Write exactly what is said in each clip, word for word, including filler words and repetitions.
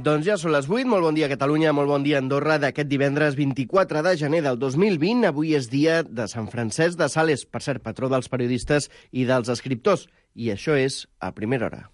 Doncs ja són les vuit, molt bon dia Catalunya, molt bon dia Andorra, d'aquest divendres vint-i-quatre de gener del dos mil vint. Avui és dia de Sant Francesc de Sales, per cert, patró dels periodistes i dels escriptors. I això és a primera hora.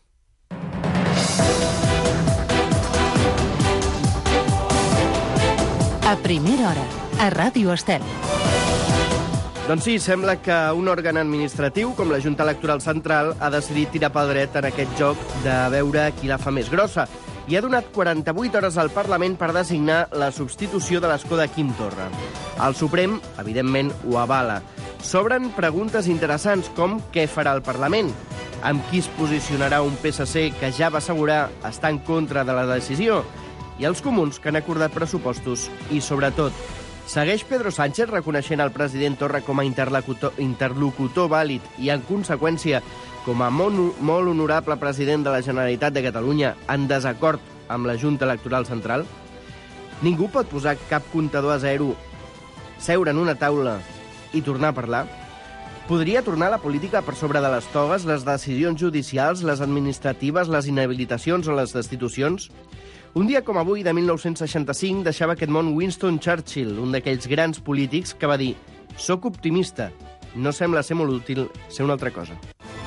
A primera hora, a Ràdio Estel. Doncs sí, sembla que un òrgan administratiu, com la Junta Electoral Central, ha decidit tirar pel dret en aquest joc de veure qui la fa més grossa. I ha donat quaranta-vuit hores al Parlament per designar la substitució de l'escó de Quim Torra. El Suprem, evidentment, ho avala. S'obren preguntes interessants com què farà el Parlament, amb qui es posicionarà un P S C que ja va assegurar estar en contra de la decisió, i els comuns que han acordat pressupostos i, sobretot, segueix Pedro Sánchez reconeixent el president Torra com a interlocutor, interlocutor vàlid i, en conseqüència, com a molt, molt honorable president de la Generalitat de Catalunya en desacord amb la Junta Electoral Central? Ningú pot posar cap comptador a zero, seure en una taula i tornar a parlar? Podria tornar la política per sobre de les togues, les decisions judicials, les administratives, les inhabilitacions o les destitucions? Un dia com avui, de mil nou-cents seixanta-cinc, deixava aquest món Winston Churchill, un d'aquells grans polítics que va dir «Soc optimista, no sembla ser molt útil ser una altra cosa».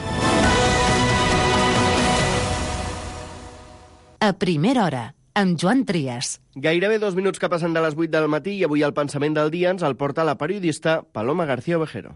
A primera hora, amb Joan Trias. Gairebé dos minuts que passen de les vuit del matí i avui el pensament del dia ens el porta la periodista Paloma García Ovejero.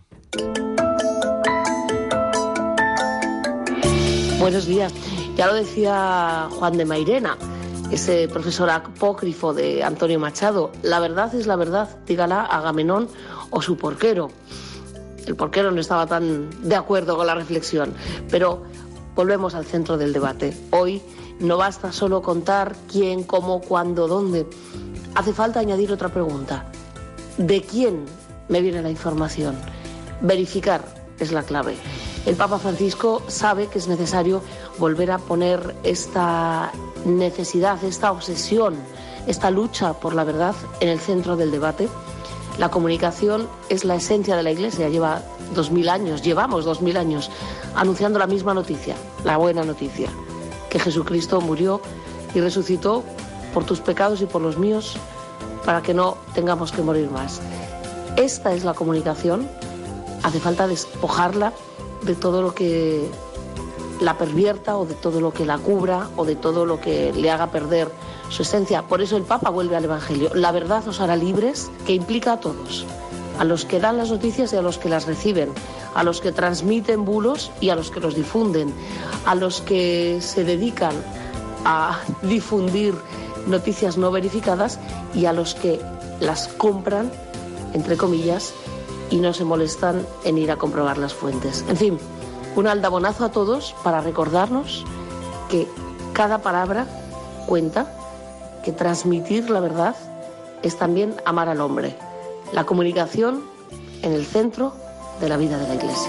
Buenos días. Ya lo decía Juan de Mairena, ese profesor apócrifo de Antonio Machado. La verdad es la verdad, dígala Agamenón o su porquero. El porquero no estaba tan de acuerdo con la reflexión, pero volvemos al centro del debate. Hoy no basta solo contar quién, cómo, cuándo, dónde. Hace falta añadir otra pregunta. ¿De quién me viene la información? Verificar es la clave. El Papa Francisco sabe que es necesario volver a poner esta necesidad, esta obsesión, esta lucha por la verdad en el centro del debate. La comunicación es la esencia de la Iglesia. Lleva dos mil años, llevamos dos mil años anunciando la misma noticia, la buena noticia, que Jesucristo murió y resucitó por tus pecados y por los míos para que no tengamos que morir más. Esta es la comunicación. Hace falta despojarla de todo lo que la pervierta o de todo lo que la cubra o de todo lo que le haga perder su esencia. Por eso el Papa vuelve al Evangelio. La verdad os hará libres, que implica a todos, a los que dan las noticias y a los que las reciben, a los que transmiten bulos y a los que los difunden, a los que se dedican a difundir noticias no verificadas y a los que las compran, entre comillas, y no se molestan en ir a comprobar las fuentes. En fin, un aldabonazo a todos para recordarnos que cada palabra cuenta, que transmitir la verdad es también amar al hombre. La comunicación en el centro de la vida de la Iglesia.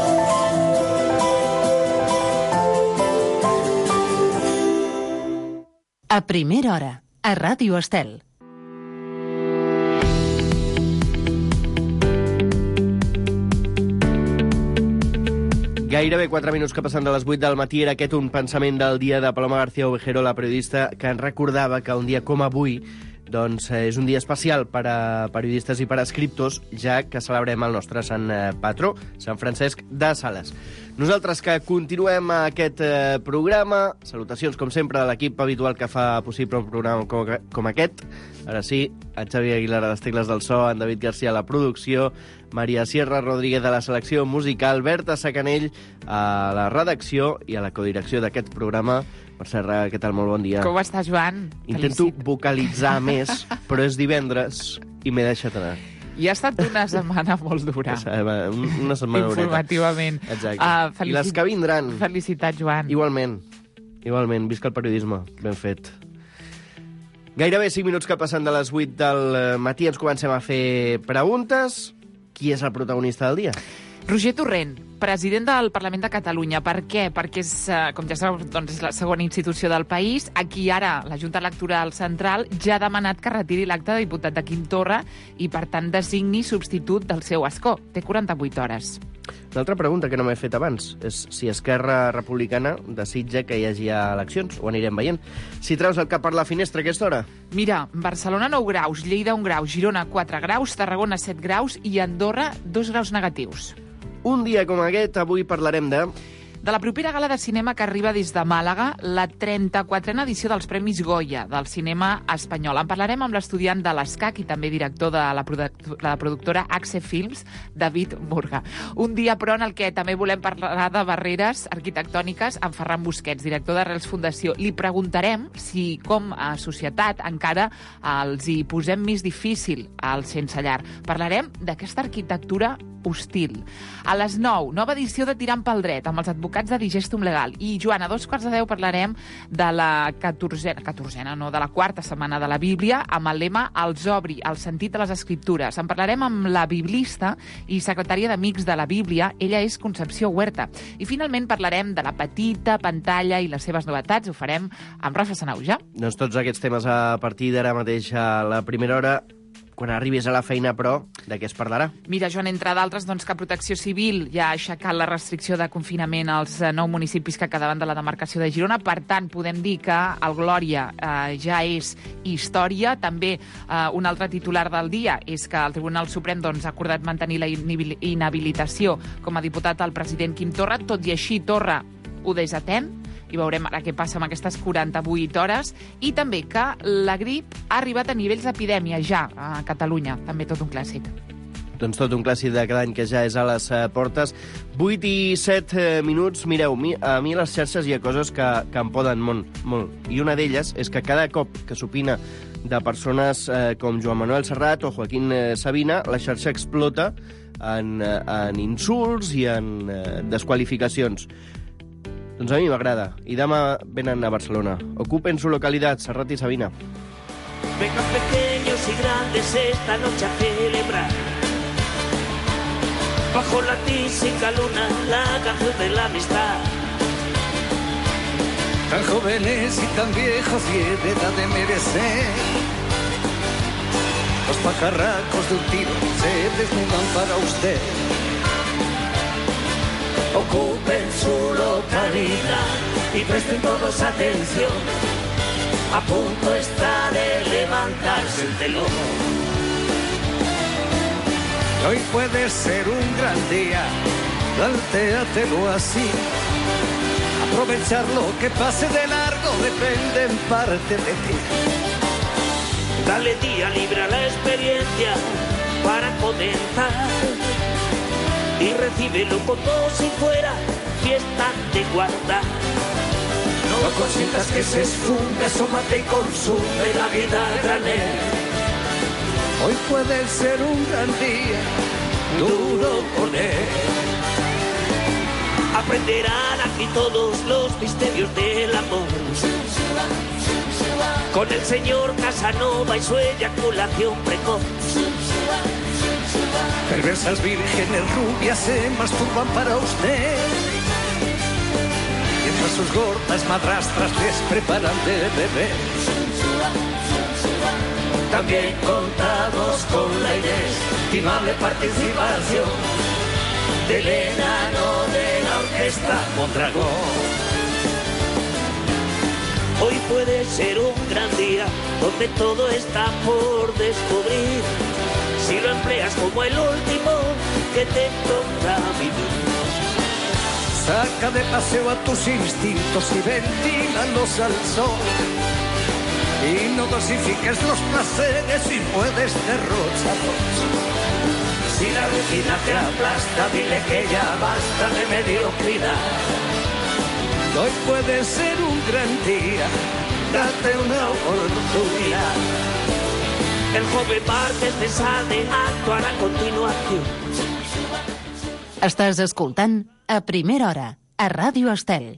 A primera hora, a Ràdio Estel. Gairebé quatre minuts que passen de les vuit del matí era aquest un pensament del dia de Paloma García Ovejero, la periodista, que ens recordava que un dia com avui doncs, és un dia especial per a periodistes i per a escriptors, ja que celebrem el nostre sant patró, Sant Francesc de Sales. Nosaltres que continuem aquest eh, programa, salutacions com sempre de l'equip habitual que fa possible un programa com, com aquest. Ara sí, en Xavi Aguilar a les tecles del so, en David Garcia a la producció, Maria Sierra Rodríguez a la selecció musical, Berta Sacanell a la redacció i a la codirecció d'aquest programa. Mercè, què tal? Molt bon dia. Com estàs, Joan? Intento Felicit. vocalitzar més, però és divendres i m'he deixat anar. I ha estat una setmana molt dura. Una setmana horeta. Informativament. Exacte. Uh, felicit... I les que vindran. Felicitats, Joan. Igualment. Igualment. Visca el periodisme. Ben fet. Gairebé cinc minuts que passen de les vuit del matí ens comencem a fer preguntes. Qui és el protagonista del dia? Roger Torrent. president del Parlament de Catalunya. Per què? Perquè, és, eh, com ja sabeu, doncs és la segona institució del país. Aquí ara la Junta Electoral Central ja ha demanat que retiri l'acte de diputat de Quim Torra i, per tant, designi substitut del seu escó. Té quaranta-vuit hores. Una altra pregunta que no m'he fet abans és si Esquerra Republicana desitja que hi hagi eleccions. Ho anirem veient. Si treus el cap per la finestra a aquesta hora. Mira, Barcelona nou graus, Lleida un grau, Girona quatre graus, Tarragona set graus i Andorra dos graus negatius. Un dia com aquest, avui parlarem de... De la propera gala de cinema que arriba des de Màlaga, la trenta-quatrena edició dels Premis Goya del cinema espanyol. En parlarem amb l'estudiant de l'ESCAC i també director de la, product la productora Axe Films, David Murga. Un dia, però, en el que també volem parlar de barreres arquitectòniques amb Ferran Busquets, director d'Arrels Fundació. Li preguntarem si, com a societat, encara els hi posem més difícil al sense llar. Parlarem d'aquesta arquitectura hostil. A les nou, nova edició de Tirant pel Dret, amb els advocats de Digestum Legal. I, Joan, a dos quarts de deu parlarem de la catorzena, catorzena no, de la quarta setmana de la Bíblia, amb el lema Els obri, el sentit de les Escriptures. En parlarem amb la biblista i secretària d'Amics de la Bíblia. Ella és Concepció Huerta. I, finalment, parlarem de la petita pantalla i les seves novetats. Ho farem amb Rafa Sanauja. Doncs tots aquests temes a partir d'ara mateix a la primera hora. Quan arribis a la feina, però, de què es parlarà? Mira, Joan, entre d'altres, doncs, que Protecció Civil ja ha aixecat la restricció de confinament als nou municipis que quedaven de la demarcació de Girona. Per tant, podem dir que el Glòria eh, ja és història. També eh, un altre titular del dia és que el Tribunal Suprem doncs, ha acordat mantenir la inhabilitació com a diputat al president Quim Torra. Tot i així, Torra ho desatén. I veurem ara què passa amb aquestes quaranta-vuit hores. I també que la grip ha arribat a nivells d'epidèmia ja a Catalunya. També tot un clàssic. Doncs tot un clàssic de cada any que ja és a les uh, portes. vuit i set uh, minuts. Mireu, mi, a mi a les xarxes hi ha coses que, que em poden molt, molt. I una d'elles és que cada cop que s'opina de persones uh, com Joan Manuel Serrat o Joaquín uh, Sabina, la xarxa explota en, uh, en insults i en uh, desqualificacions. Doncs a mi m'agrada. I demà venen a Barcelona. Ocupen su localidad, Serrat y Sabina. Vengan pequeños y grandes esta noche a celebrar. Bajo la tísica luna, la canción de la amistad. Tan jóvenes y tan viejos y de edad de merecer. Los pajarracos de un tiro se desnudan para usted. Ocupen su localidad y presten todos atención. A punto está de levantarse el telón. Hoy puede ser un gran día, plantéatelo así. Aprovechar lo que pase de largo depende en parte de ti. Dale día libre a la experiencia para comentar. Y recíbelo con todo si fuera fiesta de guardar. No consientas que se esfume, asómate y consume la vida a granel. Hoy puede ser un gran día, duro con él. Aprenderán aquí todos los misterios del amor. Con el señor Casanova y su eyaculación precoz. Perversas vírgenes rubias se masturban para usted. Mientras sus gordas madrastras les preparan de beber. También contamos con la inestimable participación del enano de la orquesta Mondragón. Hoy puede ser un gran día donde todo está por descubrir. Si lo empleas como el último que te toca vivir. Saca de paseo a tus instintos y ventílalos al sol. Y no dosifiques los placeres si puedes derrocharlos. Si la rutina te aplasta, dile que ya basta de mediocridad. Hoy puede ser un gran día, date una oportunidad. El joven Márquez de Sade actuarà a continuació. Estàs escoltant A Primera Hora, a Ràdio Estel.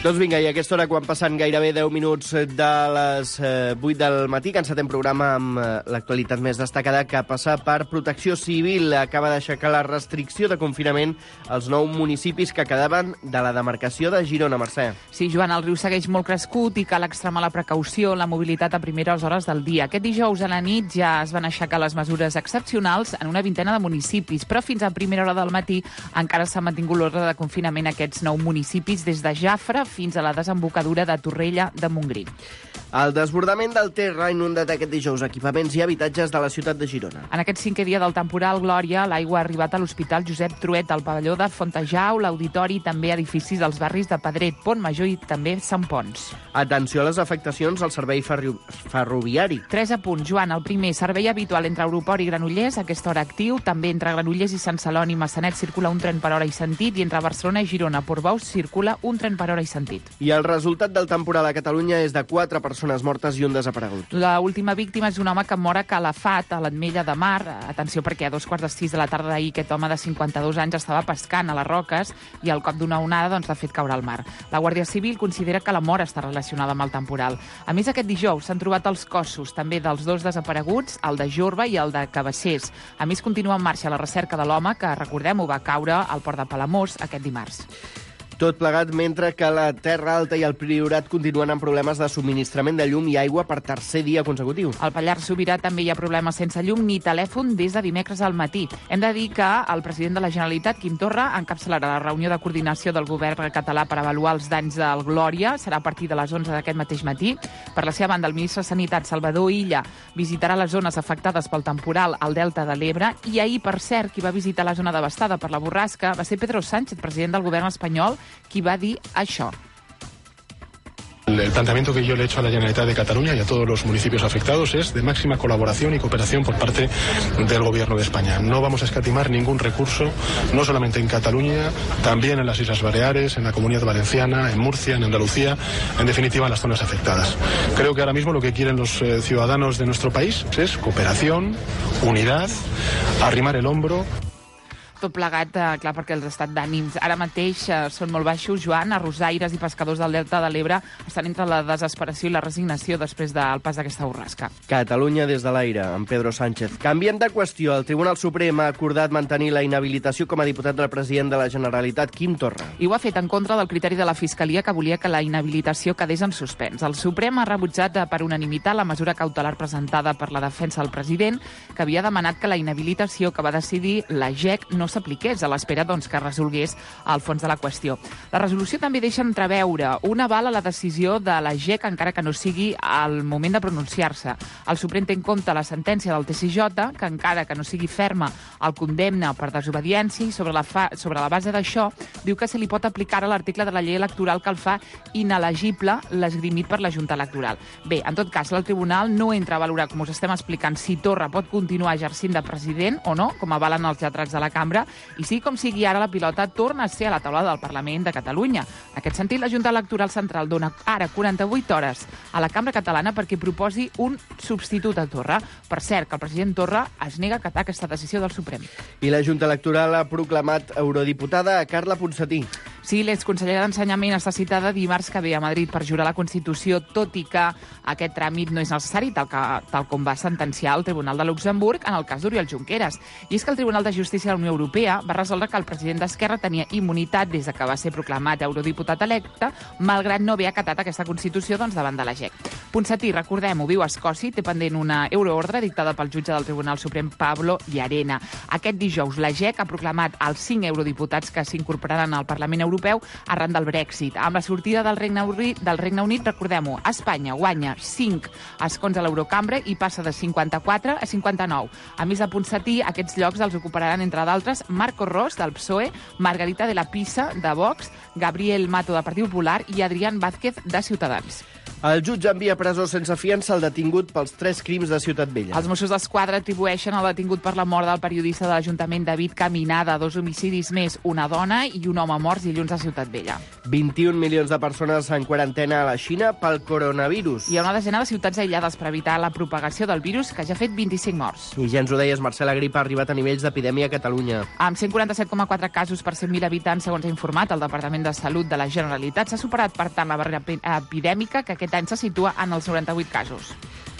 Doncs vinga, i a aquesta hora, quan passen gairebé deu minuts de les eh, vuit del matí, que encetem programa amb eh, l'actualitat més destacada, que passa per Protecció Civil. Acaba d'aixecar la restricció de confinament als nou municipis que quedaven de la demarcació de Girona, Mercè. Sí, Joan, el riu segueix molt crescut i cal extremar la precaució, la mobilitat a primeres hores del dia. Aquest dijous a la nit ja es van aixecar les mesures excepcionals en una vintena de municipis, però fins a primera hora del matí encara s'ha mantingut l'ordre de confinament a aquests nou municipis, des de Jafre fins a la desembocadura de Torrella de Montgrí. El desbordament del Ter ha inundat aquest dijous equipaments i habitatges de la ciutat de Girona. En aquest cinquè dia del temporal Glòria, l'aigua ha arribat a l'Hospital Josep Truet, al pavelló de Fontejau, l'Auditori i també edificis dels barris de Pedret, Pont Major i també Sant Pons. Atenció a les afectacions al servei ferri... ferroviari. Tres apunts, Joan. El primer, servei habitual entre Aeroport i Granollers, a aquesta hora actiu. També entre Granollers i Sant Celoni i Massanet circula un tren per hora i sentit, i entre Barcelona i Girona, Portbou, circula un tren per hora i sentit. I el resultat del temporal a Catalunya és de quatre persones mortes i un desaparegut. La última víctima és un home que mor a Calafat, a l'Ametlla de Mar. Atenció, perquè a dos quarts de sis de la tarda d'ahir aquest home de cinquanta-dos anys estava pescant a les roques i al cop d'una onada doncs, l'ha fet caure al mar. La Guàrdia Civil considera que la mort està relacionada amb el temporal. A més, aquest dijous s'han trobat els cossos també dels dos desapareguts, el de Jorba i el de Cabassers. A més, continua en marxa la recerca de l'home que, recordem-ho, va caure al port de Palamós aquest dimarts. Tot plegat mentre que la Terra Alta i el Priorat continuen amb problemes de subministrament de llum i aigua per tercer dia consecutiu. Al Pallars Sobirà també hi ha problemes sense llum ni telèfon des de dimecres al matí. Hem de dir que el president de la Generalitat, Quim Torra, encapçalarà la reunió de coordinació del govern català per avaluar els danys del Glòria. Serà a partir de les onze d'aquest mateix matí. Per la seva banda, el ministre de Sanitat, Salvador Illa, visitarà les zones afectades pel temporal al Delta de l'Ebre. I ahir, per cert, qui va visitar la zona devastada per la borrasca va ser Pedro Sánchez, president del govern espanyol, qui va dir això. El planteamiento que yo le he hecho a la Generalitat de Cataluña y a todos los municipios afectados es de máxima colaboración y cooperación por parte del Gobierno de España. No vamos a escatimar ningún recurso, no solamente en Cataluña, también en las Islas Baleares, en la Comunidad Valenciana, en Murcia, en Andalucía, en definitiva en las zonas afectadas. Creo que ahora mismo lo que quieren los eh, ciudadanos de nuestro país es cooperación, unidad, arrimar el hombro. Tot plegat, eh, clar, perquè els estats d'ànims ara mateix eh, són molt baixos. Joan, arrossaires i pescadors del Delta de l'Ebre estan entre la desesperació i la resignació després del pas d'aquesta borrasca. Catalunya des de l'aire, amb Pedro Sánchez. Canviem de qüestió. El Tribunal Suprem ha acordat mantenir la inhabilitació com a diputat del president de la Generalitat, Quim Torra. I ho ha fet en contra del criteri de la Fiscalia, que volia que la inhabilitació quedés en suspens. El Suprem ha rebutjat per unanimitat la mesura cautelar presentada per la defensa del president, que havia demanat que la inhabilitació que va decidir la G E C no s'apliqués a l'espera doncs, que resolgués el fons de la qüestió. La resolució també deixa entreveure un aval a la decisió de la G E C, encara que no sigui al moment de pronunciar-se. El Suprem té en compte la sentència del T S J, que encara que no sigui ferma el condemna per desobediència, i sobre la, fa, sobre la base d'això diu que se li pot aplicar a l'article de la llei electoral que el fa inelegible l'esgrimit per la Junta Electoral. Bé, en tot cas, el Tribunal no entra a valorar, com us estem explicant, si Torra pot continuar exercint de president o no, com avalen els lletrats de la cambra, i sí, com sigui ara, la pilota torna a ser a la taula del Parlament de Catalunya. En aquest sentit, la Junta Electoral Central dona ara quaranta-vuit hores a la Cambra Catalana perquè proposi un substitut a Torra. Per cert, que el president Torra es nega a acatar aquesta decisió del Suprem. I la Junta Electoral ha proclamat eurodiputada a Carla Ponsatí. Sí, l'exconsellera d'Ensenyament està citada dimarts que ve a Madrid per jurar la Constitució, tot i que aquest tràmit no és necessari, tal, que, tal com va sentenciar el Tribunal de Luxemburg en el cas d'Oriol Junqueras. I és que el Tribunal de Justícia de la Unió Europea va resoldre que el president d'Esquerra tenia immunitat des de que va ser proclamat eurodiputat electe, malgrat no haver acatat aquesta Constitució doncs, davant de la G E C. Ponsatí, recordem-ho, viu a Escòcia, té pendent una euroordre dictada pel jutge del Tribunal Suprem Pablo Llarena. Aquest dijous la G E C ha proclamat els cinc eurodiputats que s'incorporaran al Parlament Europeu Europeu arran del Brexit. Amb la sortida del Regne Unit, del Regne Unit, recordem-ho, Espanya guanya cinc escons a l'Eurocambra i passa de cinquanta-quatre a cinquanta-nou. A més de Ponsatí, aquests llocs els ocuparan, entre d'altres, Marco Ros, del P S O E, Margarita de la Pisa, de Vox, Gabriel Mato, del Partit Popular, i Adrián Vázquez, de Ciutadans. El jutge envia a presó sense fiança el detingut pels tres crims de Ciutat Vella. Els Mossos d'Esquadra atribueixen el detingut per la mort del periodista de l'Ajuntament David Caminada, dos homicidis més, una dona i un home morts dilluns a Ciutat Vella. vint-i-un milions de persones en quarantena a la Xina pel coronavirus. Hi ha una desena de ciutats aïllades per evitar la propagació del virus, que ja ha fet vint-i-cinc morts. I ja ens ho deies, Mercè, la grip ha arribat a nivells d'epidèmia a Catalunya. Amb cent quaranta-set coma quatre casos per cent mil habitants, segons ha informat el Departament de Salut de la Generalitat, s'ha superat, per tant, la barrera epidèmica, que aquest any se situa en els noranta-vuit casos.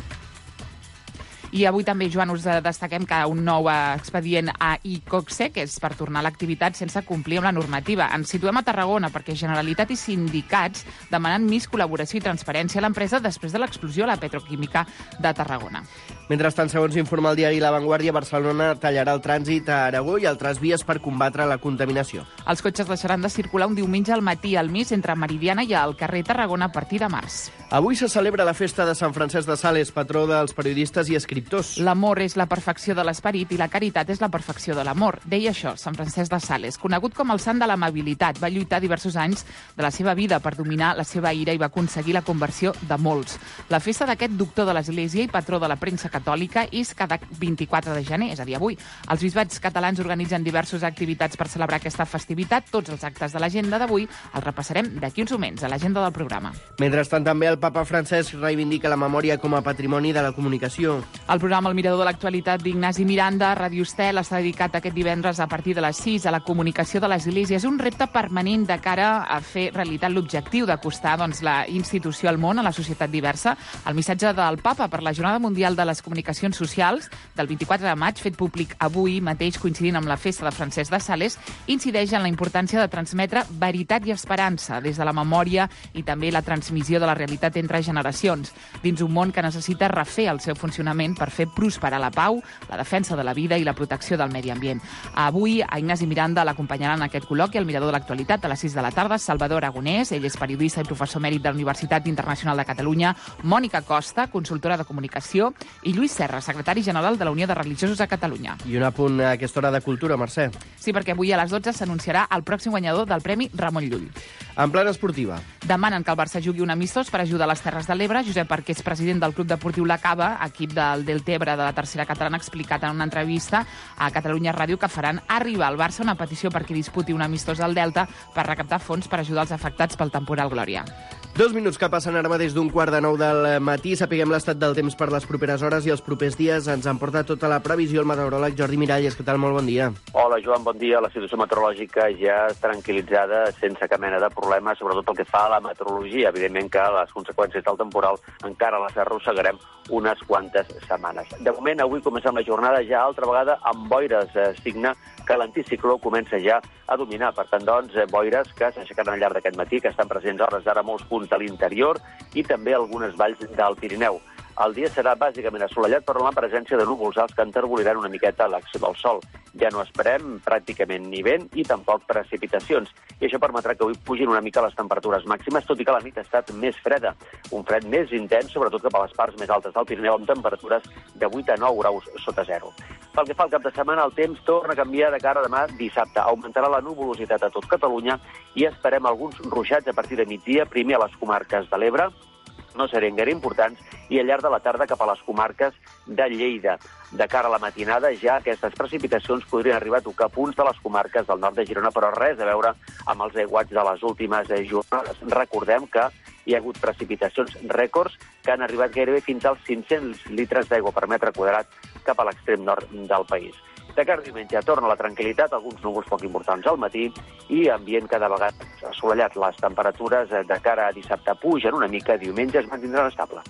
I avui també, Joan, us destaquem que un nou expedient a Icoxe, que és per tornar a l'activitat sense complir amb la normativa. Ens situem a Tarragona perquè Generalitat i sindicats demanen més col·laboració i transparència a l'empresa després de l'explosió a la petroquímica de Tarragona. Mentrestant, segons informa el diari La Vanguardia, Barcelona tallarà el trànsit a Aragó i altres vies per combatre la contaminació. Els cotxes deixaran de circular un diumenge al matí al mig entre Meridiana i el carrer Tarragona a partir de març. Avui se celebra la festa de Sant Francesc de Sales, patró dels periodistes i escriptors. L'amor és la perfecció de l'esperit i la caritat és la perfecció de l'amor. Deia això Sant Francesc de Sales. Conegut com el sant de l'amabilitat, va lluitar diversos anys de la seva vida per dominar la seva ira i va aconseguir la conversió de molts. La festa d'aquest doctor de l'Església i patró de la premsa catòlica és cada vint-i-quatre de gener, és a dir, avui. Els bisbats catalans organitzen diverses activitats per celebrar aquesta festivitat. Tots els actes de l'agenda d'avui els repassarem d'aquí uns moments a l'agenda del programa. Mentrestant, també el papa Francesc reivindica la memòria com a patrimoni de la comunicació. El programa El Mirador de l'Actualitat d'Ignasi Miranda, Ràdio Estel, està dedicat aquest divendres a partir de les sis a la comunicació de l'Església. És un repte permanent de cara a fer realitat l'objectiu d'acostar doncs, la institució al món, a la societat diversa. El missatge del papa per la Jornada Mundial de les Comunicacions Socials del vint-i-quatre de maig, fet públic avui mateix coincidint amb la festa de Francesc de Sales, incideix en la importància de transmetre veritat i esperança des de la memòria i també la transmissió de la realitat entre generacions, dins un món que necessita refer el seu funcionament per fer prosperar la pau, la defensa de la vida i la protecció del medi ambient. Avui, a Ignasi Miranda l'acompanyaran en aquest col·loqui al Mirador de l'Actualitat a les sis de la tarda, Salvador Aragonès, ell és periodista i professor mèrit de la Universitat Internacional de Catalunya, Mònica Costa, consultora de comunicació, i Lluís Serra, secretari general de la Unió de Religiosos a Catalunya. I un apunt a aquesta hora de cultura, Mercè. Sí, perquè avui a les dotze s'anunciarà el pròxim guanyador del Premi Ramon Llull. En plana esportiva. Demanen que el Barça jugui un amistós per ajudar les Terres de l'Ebre. Josep Arqués, president del Club Deportiu La Cava, equip del Deltebre de la tercera catalana, ha explicat en una entrevista a Catalunya Ràdio que faran arribar al Barça una petició perquè disputi un amistós al Delta per recaptar fons per ajudar els afectats pel temporal Glòria. Dos minuts que passen ara mateix d'un quart de nou del matí. Sapiguem l'estat del temps per les properes hores i els propers dies. Ens en porta tota la previsió el meteoròleg Jordi Miralles. Què tal? Molt bon dia. Hola, Joan, bon dia. La situació meteorològica ja tranquil·litzada, sense cap mena de problema, sobretot pel que fa a la meteorologia. Evidentment que les conseqüències del temporal encara les arrossegarem unes quantes setmanes. De moment, avui comencem la jornada ja altra vegada amb boires. Eh, signa que l'anticicló comença ja a dominar. Per tant, doncs, eh, boires que s'aixecaran al llarg d'aquest matí, que estan presents a hores d'ara a molts punts de l'interior i també algunes valls del Pirineu. El dia serà bàsicament assolellat per la presència de núvols alts que enterboliran una miqueta l'acció del sol. Ja no esperem pràcticament ni vent i tampoc precipitacions. I això permetrà que avui pugin una mica les temperatures màximes, tot i que la nit ha estat més freda. Un fred més intens, sobretot cap a les parts més altes del Pirineu, amb temperatures de vuit a nou graus sota zero. Pel que fa al cap de setmana, el temps torna a canviar de cara a demà dissabte. Augmentarà la nuvolositat a tot Catalunya i esperem alguns ruixats a partir de migdia, primer a les comarques de l'Ebre, no seran gaire importants, i al llarg de la tarda cap a les comarques de Lleida. De cara a la matinada, ja aquestes precipitacions podrien arribar a tocar punts de les comarques del nord de Girona, però res a veure amb els aiguats de les últimes jornades. Recordem que hi ha hagut precipitacions rècords que han arribat gairebé fins als cinc-cents litres d'aigua per metre quadrat cap a l'extrem nord del país. De cara a diumenge torna la tranquil·litat, alguns núvols poc importants al matí i ambient cada vegada assolellat. Les temperatures de cara a dissabte pugen una mica, diumenge es mantindran estable.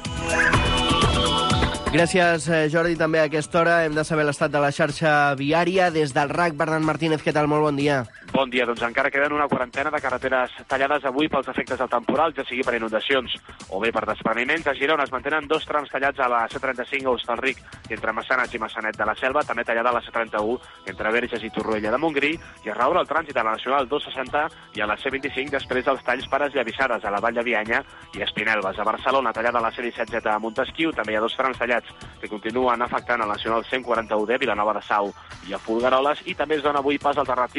Gràcies, Jordi. També a aquesta hora hem de saber l'estat de la xarxa viària. Des del R A C, Bernat Martínez, què tal? Molt bon dia. Bon dia. Doncs encara queden una quarantena de carreteres tallades avui pels efectes del temporal, ja sigui per inundacions o bé per despreniments. A Girona es mantenen dos trams tallats a la C trenta-cinc a Hostalric, entre Massanes i Massanet de la Selva, també tallada a la C trenta-u entre Verges i Torroella de Montgrí, i es reobre el trànsit a la Nacional dos cents i seixanta i a la C vint-i-cinc després dels talls per esllavissades a la Vall de Bianya i Espinelves. A Barcelona, tallada a la C disset Z a Montesquiu, també hi ha dos trams tallats que continuen afectant a la Nacional cent quaranta-u D, Vilanova de Sau i a Folgueroles, i també es dona avui pas alternatiu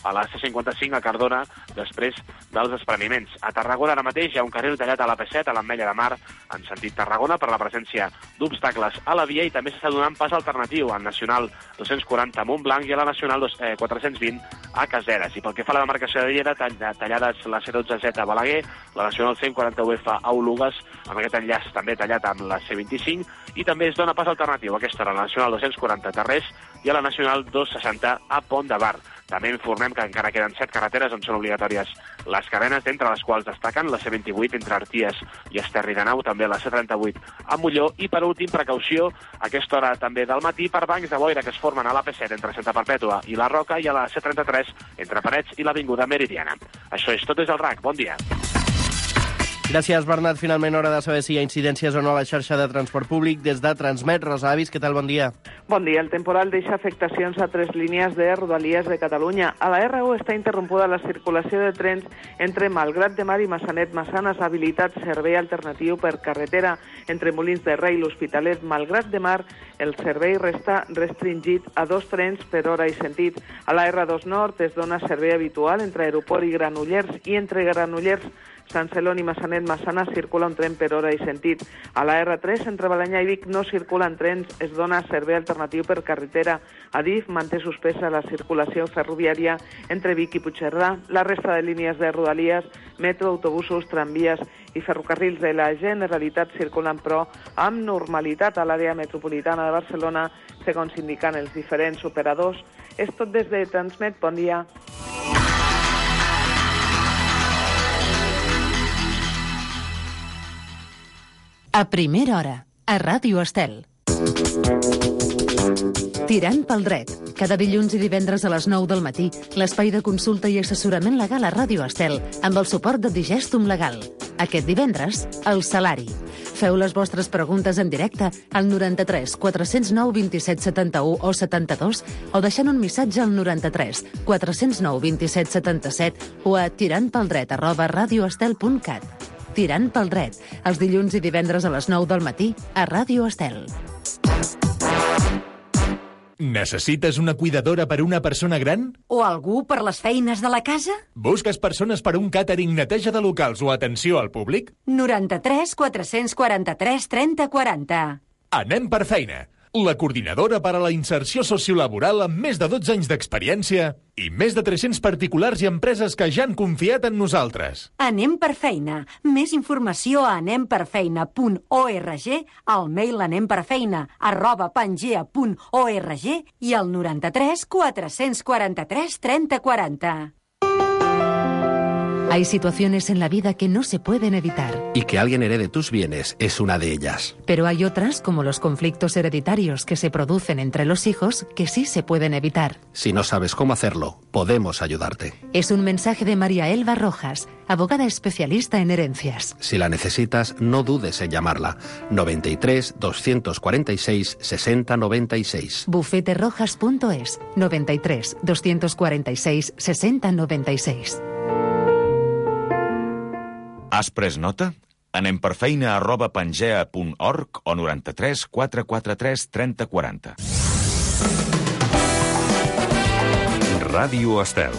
a la C cinquanta-cinc a Cardona després dels despreniments. A Tarragona ara mateix hi ha un carril tallat a l'A P set, a l'Ametlla de Mar, en sentit Tarragona, per la presència d'obstacles a la via, i també s'està donant pas alternatiu al Nacional dos-cents quaranta a Montblanc i a la Nacional quatre-cents vint a Caseres. I pel que fa a la demarcació de Lleida, tallades la C dotze Z a Balaguer, la Nacional cent quaranta U F a Oluges, amb aquest enllaç també tallat amb la C vint-i-cinc, i també es dona pas alternatiu a aquesta hora a la Nacional dos-cents quaranta a Tarrés i a la Nacional dos-cents seixanta a Pont de Bar. També informem que encara queden set carreteres on són obligatòries les cadenes, entre les quals destaquen la C vint-i-vuit entre Arties i Esterri d'Àneu, també la C trenta-vuit a Molló, i per últim, precaució a aquesta hora també del matí per bancs de boira que es formen a l'A P set entre Santa Perpètua i la Roca i a la C trenta-tres entre Parets i l'Avinguda Meridiana. Això és tot des del R A C. Bon dia. Gràcies, Bernat. Finalment, hora de saber si hi ha incidències o no a la xarxa de transport públic. Des de Transmet, Rosa Avis, què tal? Bon dia. Bon dia. El temporal deixa afectacions a tres línies de Rodalies de Catalunya. A la R u està interrompuda la circulació de trens entre Malgrat de Mar i Massanet-Massanes, habilitat servei alternatiu per carretera. Entre Molins de Rei i l'Hospitalet Malgrat de Mar, el servei resta restringit a dos trens per hora i sentit. A la R dos Nord es dona servei habitual entre Aeroport i Granollers, i entre Granollers, Sant Celoni i Massanet-Massanes circula un tren per hora i sentit. A la R tres, entre Balanyà i Vic, no circulen trens, es dona servei alternatiu per carretera. Adif manté suspesa la circulació ferroviària entre Vic i Puigcerdà. La resta de línies de Rodalies, metro, autobusos, tramvies i ferrocarrils de la Generalitat circulen, però amb normalitat a l'àrea metropolitana de Barcelona, segons indiquen els diferents operadors. És tot des de Transmet. Bon dia. A primera hora, a Ràdio Estel. Tirant pel dret. Cada dilluns i divendres a les nou del matí, l'espai de consulta i assessorament legal a Ràdio Estel, amb el suport de Digestum Legal. Aquest divendres, el salari. Feu les vostres preguntes en directe al noranta-tres quatre-cents nou vint-i-set setanta-u o setanta-dos o deixant un missatge al noranta-tres quatre-cents nou vint-i-set setanta-set o a tirantpeldret arroba radioestel punt cat. Tirant pel dret, els dilluns i divendres a les nou del matí a Ràdio Estel. Necessites una cuidadora per una persona gran? O algú per les feines de la casa? Busques persones per un càtering, neteja de locals o atenció al públic? noranta-tres quatre-cents quaranta-tres trenta quaranta. Anem per feina. La coordinadora per a la inserció sociolaboral amb més de dotze anys d'experiència i més de tres-cents particulars i empreses que ja han confiat en nosaltres. Anem per feina. Més informació a anem per feina punt org, al mail anemperfeina arroba pangea punt org i al noranta-tres quatre-cents quaranta-tres trenta quaranta. Hay situaciones en la vida que no se pueden evitar. Y que alguien herede tus bienes es una de ellas. Pero hay otras, como los conflictos hereditarios que se producen entre los hijos, que sí se pueden evitar. Si no sabes cómo hacerlo, podemos ayudarte. Es un mensaje de María Elba Rojas, abogada especialista en herencias. Si la necesitas, no dudes en llamarla. noventa y tres, doscientos cuarenta y seis, sesenta noventa y seis. bufete rojas punto es, noventa y tres, doscientos cuarenta y seis, sesenta noventa y seis. Has pres nota? Anem per feina arroba pangea punt org o noranta-tres quatre-cents quaranta-tres trenta quaranta. Ràdio Estel.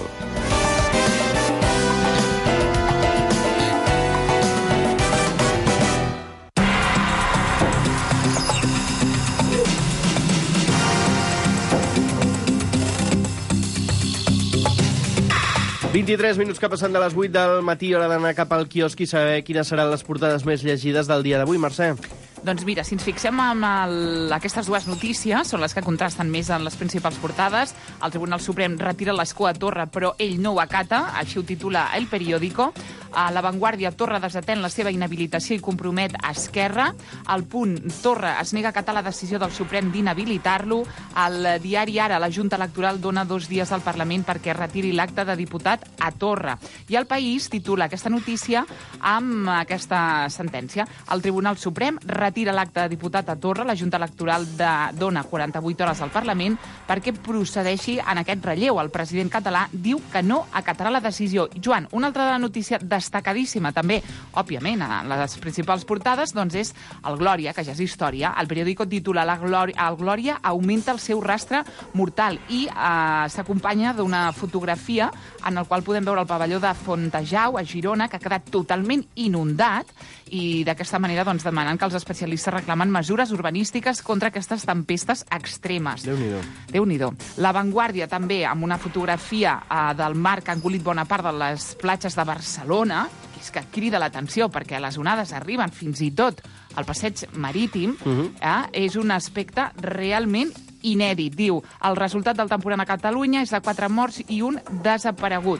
vint-i-tres minuts que passen de les vuit del matí, hora d'anar cap al quiosc i saber quines seran les portades més llegides del dia d'avui, Mercè. Doncs mira, si ens fixem en el, aquestes dues notícies, són les que contrasten més en les principals portades. El Tribunal Suprem retira l'escó a Torra, però ell no ho acata, així ho titula El Periódico. A La Vanguardia, Torra desatén la seva inhabilitació i compromet a Esquerra. Al Punt, Torra es nega a acatar la decisió del Suprem d'inhabilitar-lo. Al diari Ara, la Junta Electoral dona dos dies al Parlament perquè retiri l'acte de diputat a Torra. I El País titula aquesta notícia amb aquesta sentència. El Tribunal Suprem retira l'acte de diputat a Torra. La Junta Electoral de, dona quaranta-vuit hores al Parlament perquè procedeixi en aquest relleu. El president català diu que no acatarà la decisió. Joan, una altra notícia destacada destacadíssima també, òbviament, a les principals portades, doncs és el Glòria, que ja és història. El periòdico titula la Glòria, el Glòria augmenta el seu rastre mortal i eh, s'acompanya d'una fotografia en el qual podem veure el pavelló de Fontejau, a Girona, que ha quedat totalment inundat, i d'aquesta manera doncs, demanen que els especialistes reclamen mesures urbanístiques contra aquestes tempestes extremes. Déu-n'hi-do. Déu-n'hi-do. La Vanguardia també, amb una fotografia eh, del mar que ha engolit bona part de les platges de Barcelona, que és que crida l'atenció perquè les onades arriben fins i tot al passeig marítim, uh-huh. eh, és un aspecte realment inèdit. Diu, el resultat del temporal a Catalunya és de quatre morts i un desaparegut.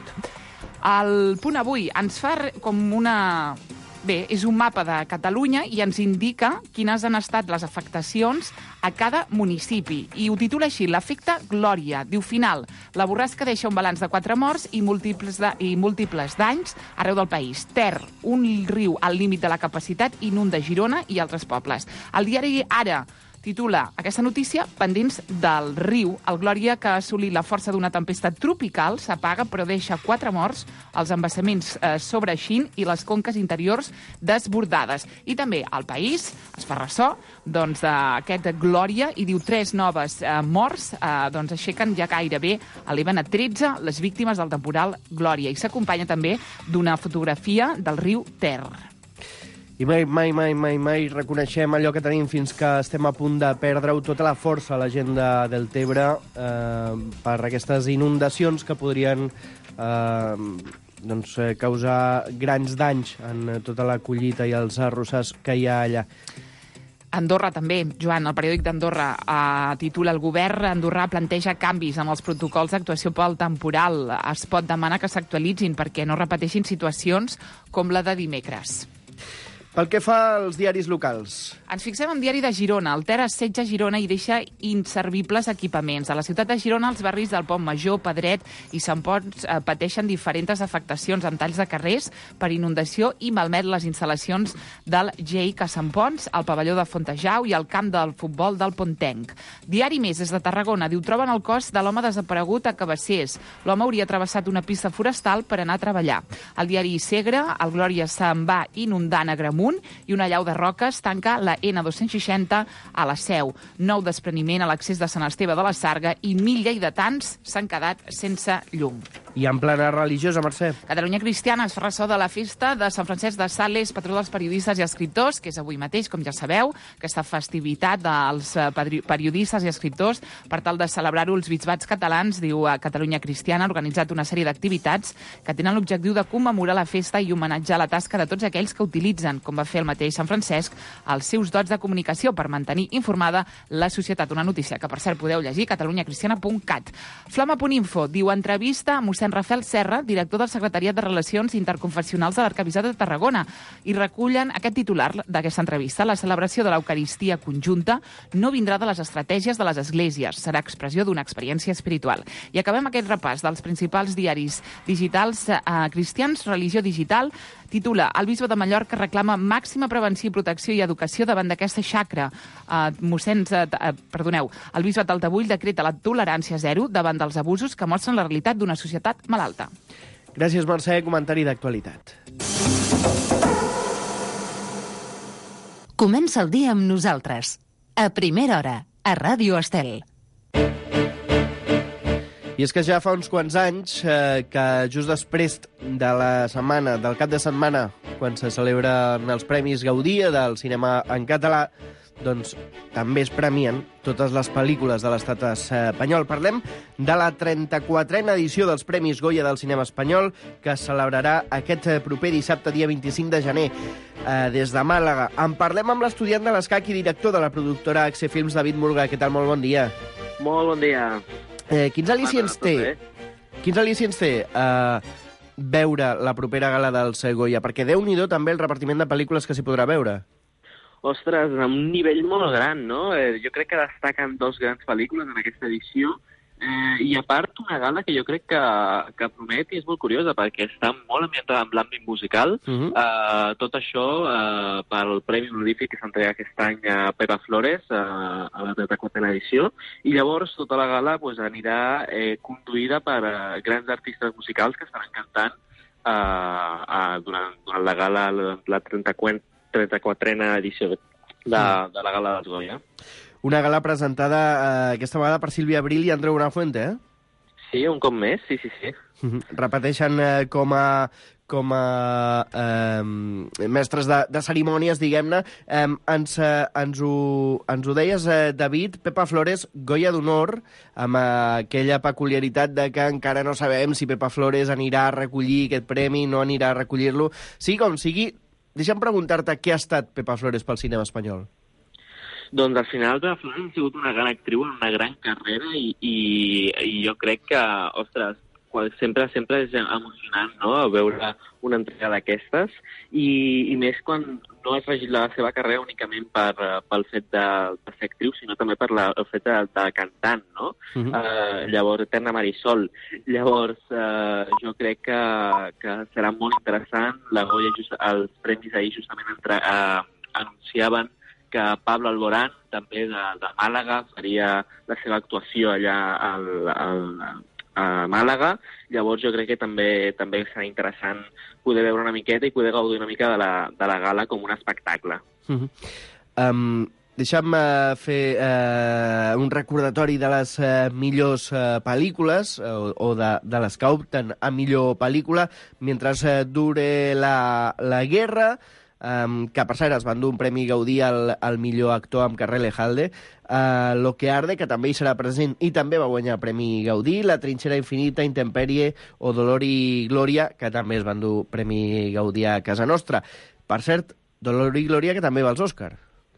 El Punt Avui ens fa com una... Bé, és un mapa de Catalunya i ens indica quines han estat les afectacions a cada municipi. I ho titula així, l'efecte Glòria. Diu, final, la borrasca deixa un balanç de quatre morts i múltiples, de, i múltiples danys arreu del país. Ter, un riu al límit de la capacitat, inunda Girona i altres pobles. El diari Ara titula aquesta notícia pendents del riu. El Glòria, que ha assolit la força d'una tempesta tropical, s'apaga però deixa quatre morts, els embassaments eh, sobreeixint i les conques interiors desbordades. I també el País es fa ressò doncs, d'aquest Glòria i diu tres noves eh, morts eh, doncs aixequen ja gairebé, eleven a tretze les víctimes del temporal Glòria. I s'acompanya també d'una fotografia del riu Ter. I mai, mai, mai, mai, mai reconeixem allò que tenim fins que estem a punt de perdre-ho, tota la força a la gent de Deltebre eh, per aquestes inundacions que podrien eh, doncs, causar grans danys en tota la collita i els arrossars que hi ha allà. Andorra també, Joan, el periòdic d'Andorra eh, titula el govern andorrà planteja canvis en els protocols d'actuació pel temporal. Es pot demanar que s'actualitzin perquè no repeteixin situacions com la de dimecres. Pel que fa als diaris locals. Ens fixem en Diari de Girona. El Ter assetja Girona i deixa inservibles equipaments. A la ciutat de Girona, els barris del Pont Major, Pedret i Sant Ponç eh, pateixen diferents afectacions amb talls de carrers per inundació i malmet les instal·lacions del G I C a Sant Ponç, el pavelló de Fontejau i el camp del futbol del Pontenc. Diari Més, des de Tarragona, diu troben el cos de l'home desaparegut a Cabassers. L'home hauria travessat una pista forestal per anar a treballar. El diari Segre, el Glòria se'n va inundant a Gramunt i una llau de roques tanca la ena dos-cents seixanta a la Seu. Nou despreniment a l'accés de Sant Esteve de la Sarga i mil lleidatans s'han quedat sense llum. I en plana religiosa, Mercè. Catalunya Cristiana es fa ressò de la festa de Sant Francesc de Sales, patró dels periodistes i escriptors, que és avui mateix, com ja sabeu, aquesta festivitat dels periodistes i escriptors per tal de celebrar-ho els bisbats catalans, diu Catalunya Cristiana, ha organitzat una sèrie d'activitats que tenen l'objectiu de commemorar la festa i homenatjar la tasca de tots aquells que utilitzen, com va fer el mateix Sant Francesc, els seus dots de comunicació per mantenir informada la societat. Una notícia que, per cert, podeu llegir a catalunya cristiana punt cat. Flama punt info diu entrevista a mossèn Rafael Serra, director del Secretariat de Relacions Interconfessionals de l'Arquebisbat de Tarragona, i recullen aquest titular d'aquesta entrevista. La celebració de l'Eucaristia conjunta no vindrà de les estratègies de les esglésies, serà expressió d'una experiència espiritual. I acabem aquest repàs dels principals diaris digitals eh, cristians. Religió Digital titula el bisbe de Mallorca reclama màxima prevenció i protecció i educació davant d'aquesta xacra. Uh, mossens, uh, uh, perdoneu, el bisbe d'Altavull decreta la tolerància zero davant dels abusos que mostren la realitat d'una societat malalta. Gràcies, Mercè. Comentari d'actualitat. Comença el dia amb nosaltres. A primera hora, a Ràdio Estel. I és que ja fa uns quants anys eh, que just després de la setmana, del cap de setmana, quan se celebren els Premis Gaudí del cinema en català, doncs també es premien totes les pel·lícules de l'estat espanyol. Parlem de la trenta-quatrena edició dels Premis Goya del cinema espanyol, que es celebrarà aquest proper dissabte, dia vint-i-cinc de gener, eh, des de Màlaga. En parlem amb l'estudiant de l'escac i director de la productora Axe Films, David Murga. Què tal? Molt bon dia. Molt bon dia. Eh, quins al·licients té, quins al·licients té eh, veure la propera gala dels Goya? Perquè Déu-n'hi-do també el repartiment de pel·lícules que s'hi podrà veure. Ostres, a un nivell molt gran, no? Eh, jo crec que destaquen dos grans pel·lícules en aquesta edició, eh, i a part una gala que jo crec que, que promet i és molt curiosa perquè està molt ambientada amb l'àmbit musical. Uh-huh. eh, tot això eh, pel Premi Honorífic que s'entrega aquest any a Pepa Flores, eh, a la trenta-quatrena edició, i llavors tota la gala pues, anirà eh, conduïda per eh, grans artistes musicals que estaran cantant uh, uh, durant, durant la gala, la trenta-quatrena edició de, de la gala dels Goya. Una gala presentada eh, aquesta vegada per Sílvia Abril i Andreu Buenafuente, eh? Sí, un cop més, sí, sí, sí. Repeteixen eh, com a, com a eh, mestres de, de cerimònies, diguem-ne. Eh, ens, eh, ens, ho, ens ho deies, eh, David, Pepa Flores, Goya d'Honor, amb aquella peculiaritat de que encara no sabem si Pepa Flores anirà a recollir aquest premi, no anirà a recollir-lo. Sí, com sigui, deixa'm preguntar-te què ha estat Pepa Flores pel cinema espanyol. Doncs al final Pepa Flores ha sigut una gran actriu en una gran carrera i, i, i jo crec que, ostres, sempre sempre és emocionant, no?, veure una entrega d'aquestes i, i més quan no has regit la seva carrera únicament per, pel fet de, de ser actriu, sinó també per la, el fet de, de cantant, no? Uh-huh. uh, llavors, Eterna Marisol. Llavors, uh, jo crec que, que serà molt interessant. La Goya, just, els premis ahir justament entre, uh, anunciaven que Pablo Alborán, també de, de Màlaga, faria la seva actuació allà al, al, a Màlaga. Llavors jo crec que també també serà interessant poder veure una miqueta i poder gaudir una mica de la, de la gala com un espectacle. Uh-huh. um, deixa'm uh, fer uh, un recordatori de les uh, millors uh, pel·lícules uh, o de, de les que opten a millor pel·lícula mentre uh, dure la, la guerra. Um, que per cert es van dur un premi Gaudí al, al millor actor amb Carré Lejalde, uh, Lo que arde, que també hi serà present i també va guanyar premi Gaudí, La trinxera infinita, Intemperie o Dolor i Glòria, que també es van dur premi Gaudí a casa nostra. Per cert, Dolor i Glòria que també va als Òscar.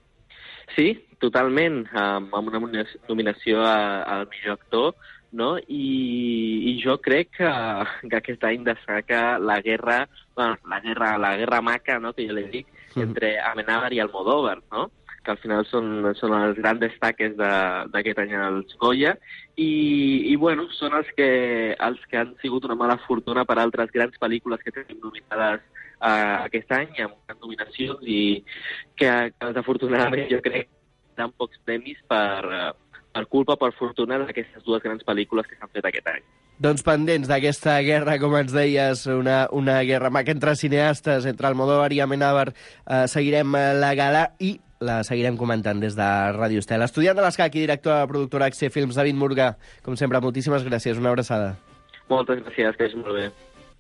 Sí, totalment, um, amb una nominació a, al millor actor, no? I, i jo crec que, que aquest any destaca la guerra, bueno, la guerra, la guerra maca, no?, que jo li dic, entre Amenábar i Almodóvar, no?, que al final són, són els grans destaques d'aquest any als Goya, i, i bueno, són els que, els que han sigut una mala fortuna per altres grans pel·lícules que tenim nominades uh, aquest any, amb grans nominacions, i que, que desafortunadament jo crec que dan pocs premis per... Uh, per culpa, per fortuna, d'aquestes dues grans pel·lícules que s'han fet aquest any. Doncs pendents d'aquesta guerra, com ens deies, una, una guerra maca entre cineastes, entre Almodóvar i Amenábar, eh, seguirem la gala i la seguirem comentant des de Ràdio Estel. Estudiant de l'Escac i director de la productora H C Films, David Murga, com sempre, moltíssimes gràcies, una abraçada. Moltes gràcies, que és molt bé.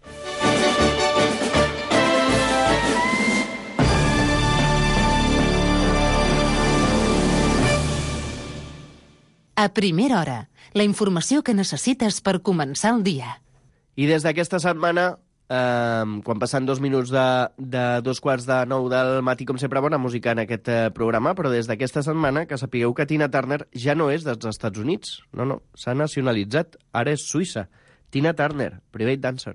A primera hora, la informació que necessites per començar el dia. I des d'aquesta setmana, eh, quan passen dos minuts de, de dos quarts de nou del matí, com sempre, bona música en aquest eh, programa, però des d'aquesta setmana que sapigueu que Tina Turner ja no és dels Estats Units. No, no, s'ha nacionalitzat, ara és Suïssa. Tina Turner, Private Dancer.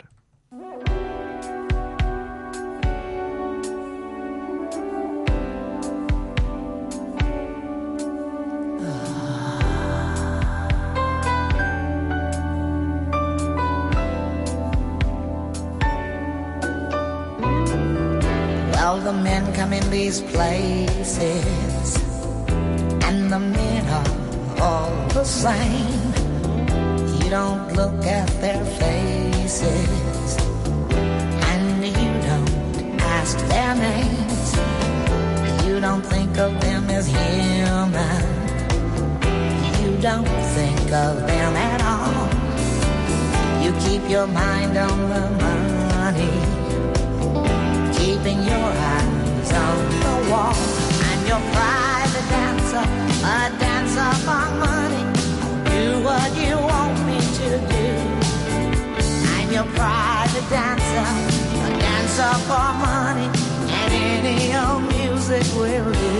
All the men come in these places, and the men are all the same. You don't look at their faces, and you don't ask their names. You don't think of them as human. You don't think of them at all. You keep your mind on the money, keeping your eyes on the wall. I'm your private dancer, a dancer for money. Do what you want me to do. I'm your private dancer, a dancer for money, and any old music will do.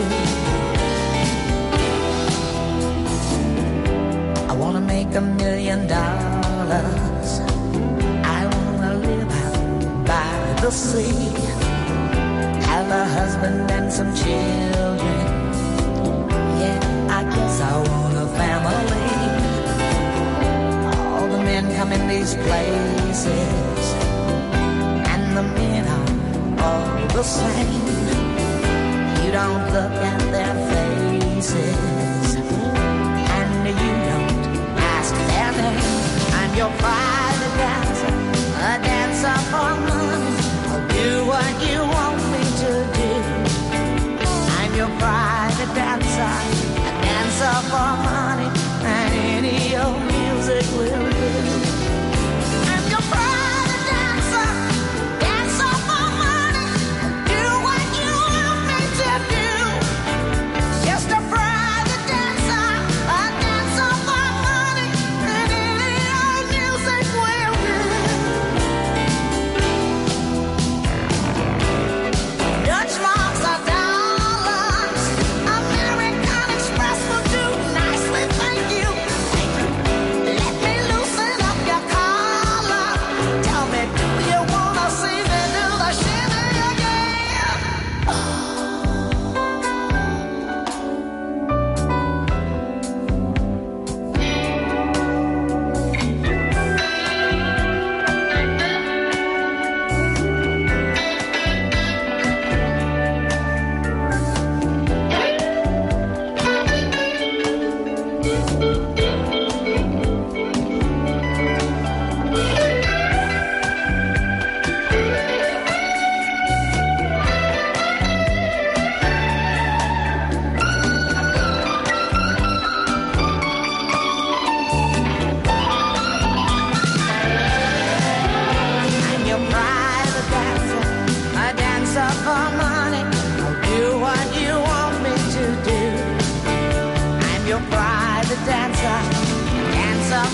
I wanna make a million dollars. I wanna live out by the sea, have a husband and some children. Yeah, I guess I want a family. All the men come in these places, and the men are all the same. You don't look at their faces, and you don't ask their name. I'm your private dancer, a dancer for money.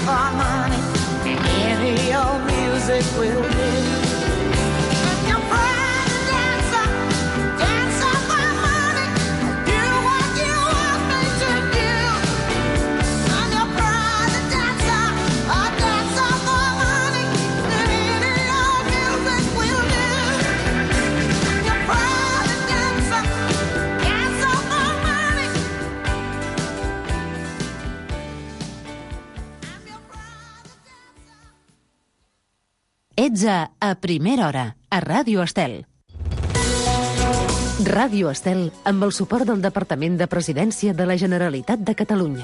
for money. Any old music will do. If you're proud to dance up, dance up for money. Do what you want me to do. And you're proud to dance up, or dance up for money. Any old music will do. If you're proud to dance up, dance up for money. Ets a, a Primera Hora, a Ràdio Estel. Ràdio Estel, amb el suport del Departament de Presidència de la Generalitat de Catalunya.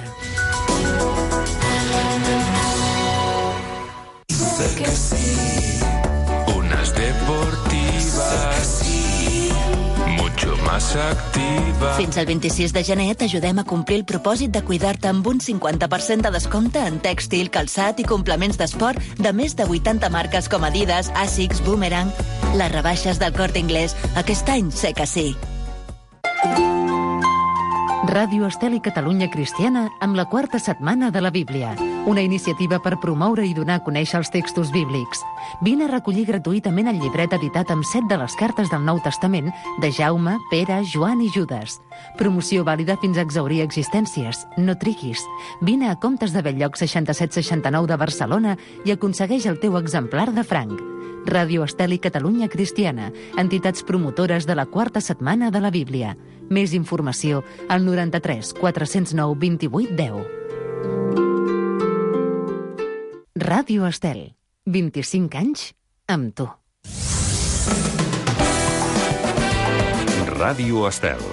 Sé que sí, unas deportivas, mucho más activas. Fins al vint-i-sis de gener t'ajudem a complir el propòsit de cuidar-te amb un cinquanta per cent de descompte en tèxtil, calçat i complements d'esport de més de vuitanta marques com Adidas, Asics, Boomerang. Les rebaixes del Corte Inglés. Aquest any sé que sí. Ràdio Estel i Catalunya Cristiana amb la quarta setmana de la Bíblia, una iniciativa per promoure i donar a conèixer els textos bíblics. Vine a recollir gratuïtament el llibret editat amb set de les cartes del Nou Testament de Jaume, Pere, Joan i Judes. Promoció vàlida fins a exhaurir existències. No triguis. Vine a Comtes de Bell-lloc seixanta-set seixanta-nou de Barcelona i aconsegueix el teu exemplar de franc. Ràdio Estel i Catalunya Cristiana, entitats promotores de la quarta setmana de la Bíblia. Més informació al noranta-tres quatre zero nou vint-i-vuit deu. Ràdio Estel. vint-i-cinc anys amb tu. Ràdio Estel.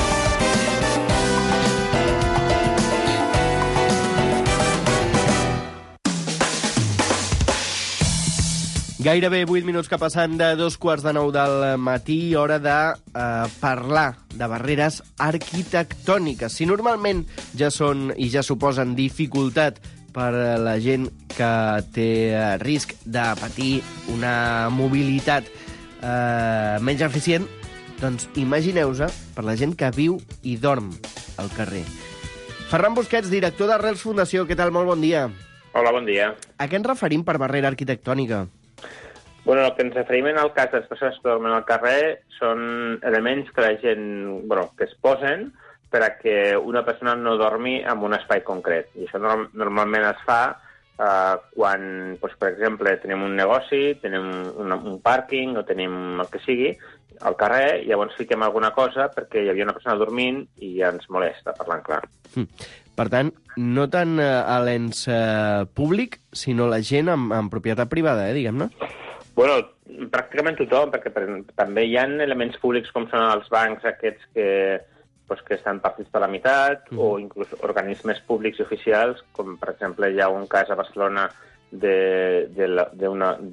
Gairebé vuit minuts que passen de dos quarts de nou del matí, hora de eh, parlar de barreres arquitectòniques. Si normalment ja són i ja suposen dificultat per a la gent que té risc de patir una mobilitat eh, menys eficient, doncs imagineu-se per la gent que viu i dorm al carrer. Ferran Busquets, director d'Arrels Fundació, què tal? Molt bon dia. Hola, bon dia. A què ens referim per barrera arquitectònica? Bueno, el que ens referim en el cas de les persones que dormen al carrer són elements que la gent, bueno, que es posen per a que una persona no dormi en un espai concret. I això norm normalment es fa eh, quan, doncs, per exemple, tenim un negoci, tenim un, un pàrquing o tenim el que sigui al carrer, i llavors fiquem alguna cosa perquè hi havia una persona dormint i ja ens molesta, parlant clar. Mm. Per tant, no tant eh, a l'ens eh, públic, sinó la gent amb, amb propietat privada, eh, diguem-ne? Bueno, pràcticament tothom, perquè per, també hi ha elements públics com són els bancs aquests que, pues, que estan partits per la meitat, mm. o inclús organismes públics i oficials, com per exemple hi ha un cas a Barcelona d'un de, de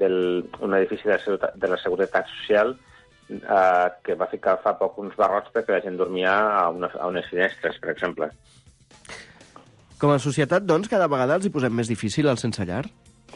un edifici de la, de la Seguretat Social eh, que va ficar fa poc uns barrots perquè la gent dormia a unes, a unes finestres, per exemple. Com a societat, doncs, cada vegada els hi posem més difícil el sense llar?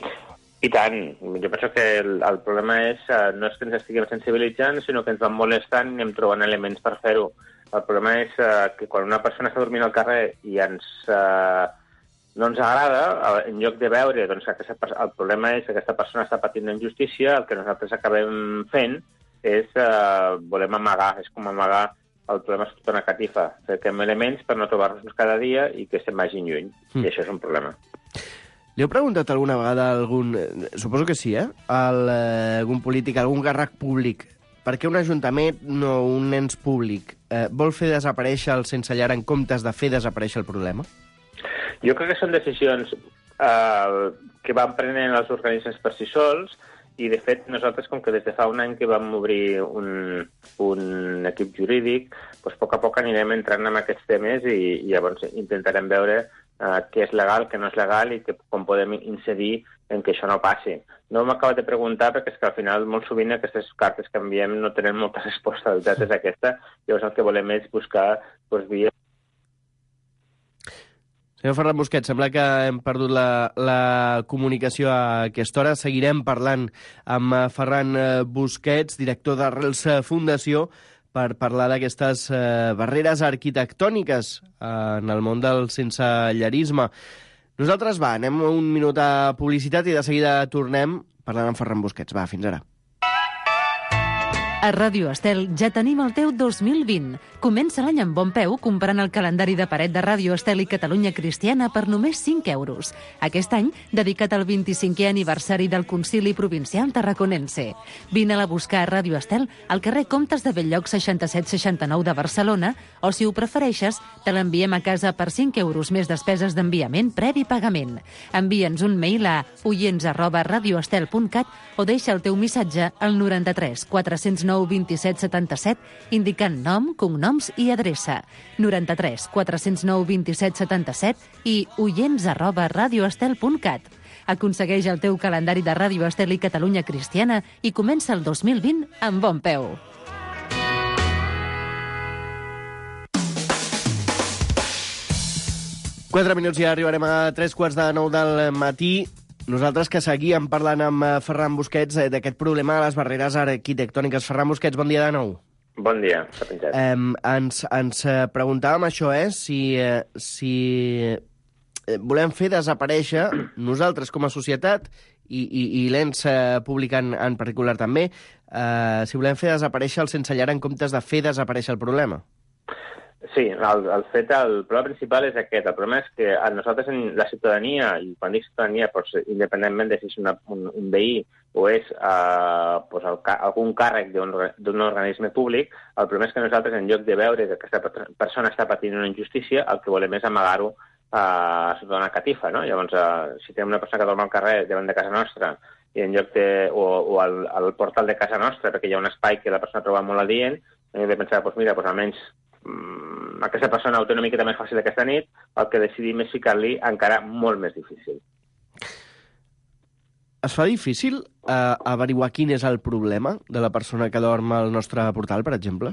I tant. Jo penso que el, el problema és eh, no és que ens estiguem sensibilitzant, sinó que ens van molestant i anem trobant elements per fer-ho. El problema és eh, que quan una persona està dormint al carrer i ens, eh, no ens agrada, en lloc de veure doncs, que aquesta, el problema és que aquesta persona està patint una injustícia, el que nosaltres acabem fent és eh, volem amagar, és com amagar el problema sota una catifa. Cerquem elements per no trobar-nos cada dia i que se'n vagin lluny. Mm. I això és un problema. Li heu preguntat alguna vegada a algun... Suposo que sí, eh? A algun polític, algun càrrec públic, per què un ajuntament o un ens públic eh, vol fer desaparèixer el sense llar en comptes de fer desaparèixer el problema? Jo crec que són decisions eh, que van prenent els organismes per si sols, i de fet nosaltres, com que des de fa un any que vam obrir un, un equip jurídic, doncs a poc a poc anirem entrant en aquests temes i, i llavors intentarem veure Uh, què és legal, què no és legal i que, com podem incidir en que això no passi. No m'acaba de preguntar perquè és que al final molt sovint aquestes cartes que enviem no tenen molta resposta, la veritat és aquesta, llavors el que volem és buscar doncs, vies. Senyor Ferran Busquets, sembla que hem perdut la, la comunicació a aquesta hora. Seguirem parlant amb Ferran Busquets, director d'Arrels Fundació, per parlar d'aquestes eh, barreres arquitectòniques eh, en el món del sensellarisme. Nosaltres, va, anem un minut a publicitat i de seguida tornem parlant amb Ferran Busquets. Va, fins ara. A Ràdio Estel ja tenim el teu dos mil vint. Comença l'any amb bon peu comprant el calendari de paret de Ràdio Estel i Catalunya Cristiana per només cinc euros. Aquest any, dedicat al vint-i-cinquè aniversari del Concili Provincial Tarraconense. Vine-la a buscar a Ràdio Estel al carrer Comtes de Belllloc seixanta-set seixanta-nou de Barcelona o, si ho prefereixes, te l'enviem a casa per cinc euros més despeses d'enviament previ pagament. Envia'ns un mail a oients arroba radioestel punt cat o deixa el teu missatge al noranta-tres quatre-cents nou vint-i-set setanta-set indicant nom, cognoms i adreça. noranta-tres quatre-cents nou vint-i-set setanta-set i oients arroba radioestel punt cat. Aconsegueix el teu calendari de Ràdio Estel i Catalunya Cristiana i comença el dos mil vint amb bon peu. Quatre minuts i ja arribarem a tres quarts de nou del matí. Nosaltres que seguíem parlant amb Ferran Busquets d'aquest problema de les barreres arquitectòniques. Ferran Busquets, bon dia de nou. Bon dia, s'ha penjat. Eh, ens, ens preguntàvem això, eh? Si, eh, si volem fer desaparèixer, nosaltres com a societat, i, i, i l'ens públic en, en particular també, eh, si volem fer desaparèixer el sense llar en comptes de fer desaparèixer el problema. Sí, el, el fet, el problema principal és aquest. El problema és que a nosaltres, en la ciutadania, i quan dic ciutadania, doncs, independentment de si és una, un, un veí o és eh, doncs el, algun càrrec d'un organisme públic, el problema és que nosaltres, en lloc de veure que aquesta persona està patint una injustícia, el que volem és amagar-ho eh, sota una catifa, no? Llavors, eh, si tenim una persona que dorm al carrer davant de casa nostra, i en lloc de, o, o al, al portal de casa nostra, perquè hi ha un espai que la persona troba molt adient, hem de pensar, doncs mira, doncs almenys aquesta persona ho té una miqueta més fàcil aquesta nit, el que decidim és ficar-li encara molt més difícil. Es fa difícil eh, averiguar quin és el problema de la persona que dorm al nostre portal, per exemple?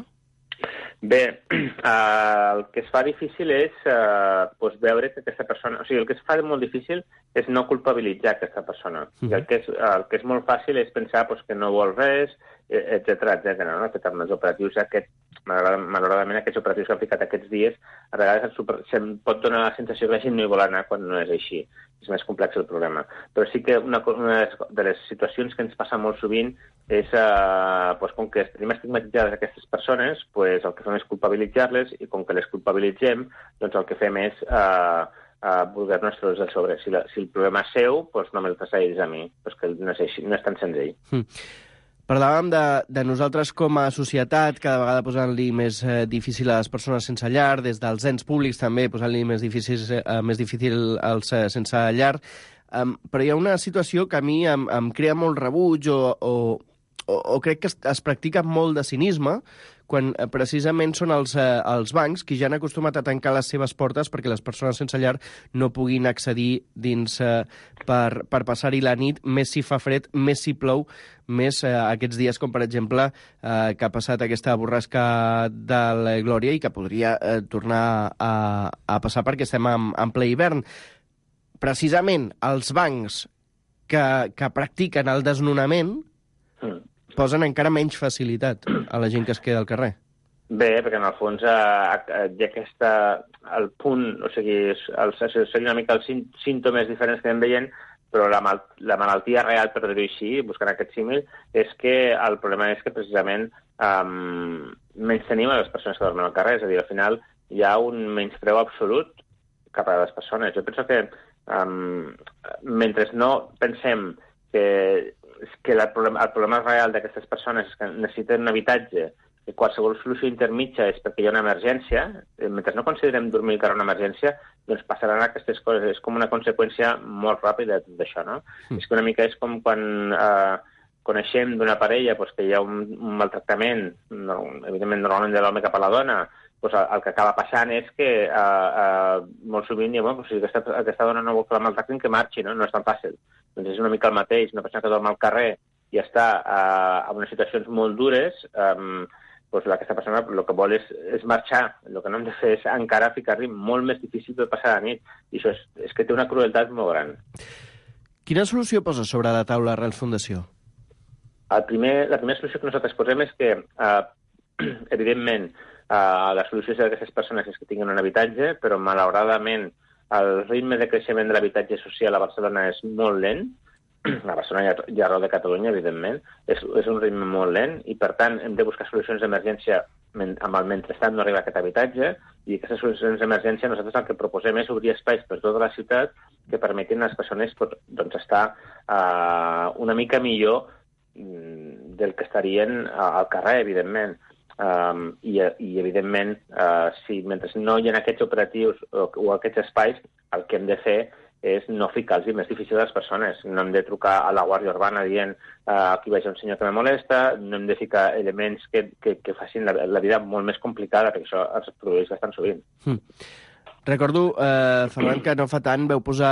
Bé, eh, el que es fa difícil és eh, doncs veure que aquesta persona... O sigui, el que es fa molt difícil és no culpabilitzar aquesta persona. Mm-hmm. I el que, és, el que és molt fàcil és pensar doncs, que no vol res, etcètera, etcètera, no? Que amb els operatius aquest, malauradament aquests operatius que han ficat aquests dies, a vegades se'm pot donar la sensació que la gent no hi vol anar quan no és així. És més complex el problema. Però sí que una, una de les situacions que ens passa molt sovint és, eh, doncs, com que tenim estigmatitzades aquestes persones, doncs el que fem és culpabilitzar-les, i com que les culpabilitzem, doncs el que fem és eh, eh, voler-nos treure del sobre. Si, la, si el problema és seu, doncs no me'l passa a ells a mi, doncs que no és, així, no és tan senzill. Mm. Parlàvem de, de nosaltres com a societat, cada vegada posant-li més eh, difícil a les persones sense llar, des dels ens públics també posant-li més difícil, eh, més difícil als eh, sense llar. Um, però hi ha una situació que a mi em, em crea molt rebuig o, o, o, o crec que es, es practica molt de cinisme, quan eh, precisament són els, eh, els bancs qui ja han acostumat a tancar les seves portes perquè les persones sense llar no puguin accedir dins eh, per, per passar-hi la nit, més si fa fred, més si plou, més eh, aquests dies com, per exemple, eh, que ha passat aquesta borrasca de la Glòria i que podria eh, tornar a, a passar perquè estem en, en ple hivern. Precisament els bancs que, que practiquen el desnonament mm. posen encara menys facilitat a la gent que es queda al carrer. Bé, perquè en el fons eh, hi ha aquesta, el punt, o sigui, el, seria una mica els símptomes diferents que anem veient, però la, mal, la malaltia real, per dir-ho així, buscant aquest símil, és que el problema és que precisament um, menys tenim a les persones que dormen al carrer, és a dir, al final hi ha un menyspreu absolut cap a les persones. Jo penso que um, mentre no pensem que que el problema, el problema real d'aquestes persones és que necessiten un habitatge, que qualsevol solució intermitja és perquè hi ha una emergència, mentre no considerem dormir que era una emergència, doncs passaran aquestes coses. És com una conseqüència molt ràpida d'això, no? Mm. És que una mica és com quan eh, coneixem d'una parella doncs, que hi ha un, un maltractament, no, evidentment normalment de l'home cap a la dona, doncs el, el que acaba passant és que eh, eh, molt sovint diuen, bueno, si aquesta, aquesta dona no vol que la maltractin, que marxi, no? No és tan fàcil. Doncs és una mica el mateix, una persona que dorm al carrer i està eh, en unes situacions molt dures, eh, doncs aquesta persona el que vol és, és marxar. El que no hem de fer és encara ficar-li molt més difícil per passar la nit. I això és, és que té una crueltat molt gran. Quina solució posa sobre la taula Arrels Fundació? El primer, la primera solució que nosaltres posem és que, eh, evidentment, eh, la solució d'aquestes persones és que tinguin un habitatge, però malauradament el ritme de creixement de l'habitatge social a Barcelona és molt lent, a Barcelona i arreu de Catalunya, evidentment, és, és un ritme molt lent i, per tant, hem de buscar solucions d'emergència amb el mentrestant no arriba aquest habitatge, i aquestes solucions d'emergència nosaltres el que proposem és obrir espais per tota la ciutat que permetin a les persones doncs, estar uh, una mica millor del que estarien al carrer, evidentment. Um, i, i, evidentment, uh, si mentre no hi ha aquests operatius o, o aquests espais, el que hem de fer és no ficar-los més difícil a les persones. No hem de trucar a la Guàrdia Urbana dient uh, aquí veig un senyor que me molesta, no hem de ficar elements que, que, que facin la, la vida molt més complicada, perquè això es produeix bastant sovint. Mm. Recordo, eh, Ferran, que no fa tant veu posar...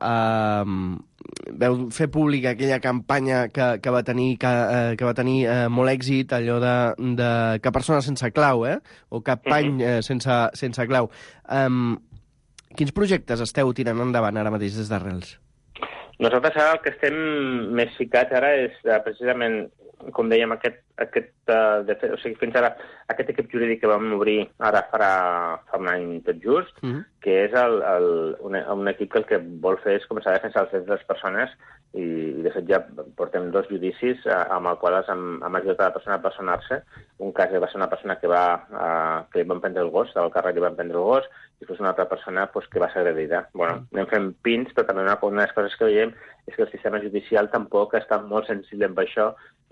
Eh, veu fer pública aquella campanya que, que va tenir, que, eh, que va tenir eh, molt èxit, allò de, de cap persona sense clau, eh? O cap pany eh, sense, sense clau. Um, Quins projectes esteu tirant endavant ara mateix des d'Arrels? Nosaltres ara el que estem més ficats ara és uh, precisament, com dèiem, aquest, aquest, uh, de fet, o sigui, fins ara, aquest equip jurídic que vam obrir ara farà, fa un any tot just, mm -hmm. que és el, el, un, un equip que el que vol fer és començar a defensar els drets de les persones i, i de fet ja portem dos judicis uh, amb els quals hem, hem ajudat a la persona a personar-se. Un cas va ser una persona que va uh, que li van prendre el gos, del carrer li van prendre el gos, i després una altra persona pues, que va ser agredida. Bueno, anem fent pins, però també una, una de les coses que veiem és que el sistema judicial tampoc està molt sensible amb això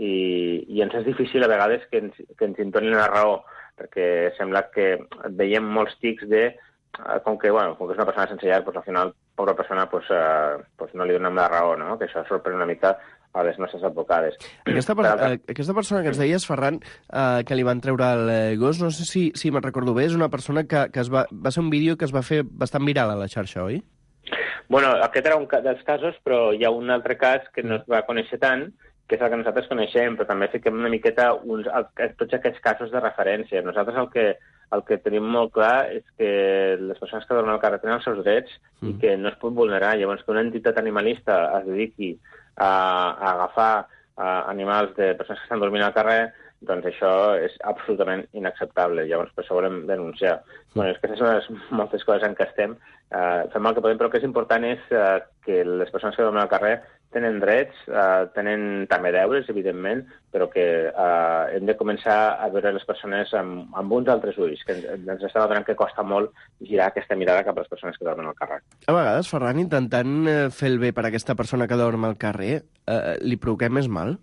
i, i ens és difícil a vegades que ens, que ens intonin la raó, perquè sembla que veiem molts tics de, com que, bueno, com que és una persona sense llar, pues, al final, pobra persona, pues, uh, pues, no li donem la raó, no? Que això sorprèn una mica a les nostres advocades. Aquesta, per, uh, aquesta persona que ens deies, Ferran, uh, que li van treure el uh, gos, no sé si, si me'n recordo bé, és una persona que, que es va, va ser un vídeo que es va fer bastant viral a la xarxa, oi? Bueno, aquest era un dels casos, però hi ha un altre cas que no es va conèixer tant, que és el que nosaltres coneixem, però també fiquem una miqueta uns, el, tots aquests casos de referència. Nosaltres el que, el que tenim molt clar és que les persones que dormen al carrer tenen els seus drets mm. i que no es pot vulnerar. Llavors, que una entitat animalista es dediqui a, a agafar a animals de persones que estan dormint al carrer, doncs això és absolutament inacceptable. Llavors, per això volem denunciar. Mm. Bueno, és que aquestes són les moltes coses en què estem. Uh, fem el que podem, però el que és important és uh, que les persones que dormen al carrer tenen drets, uh, tenen també deures, evidentment, però que uh, hem de començar a veure les persones amb, amb uns altres ulls, que ens, ens està donant que costa molt girar aquesta mirada cap a les persones que dormen al carrer. A vegades, Ferran, intentant fer el bé per a aquesta persona que dorm al carrer, uh, li provoquem més mal?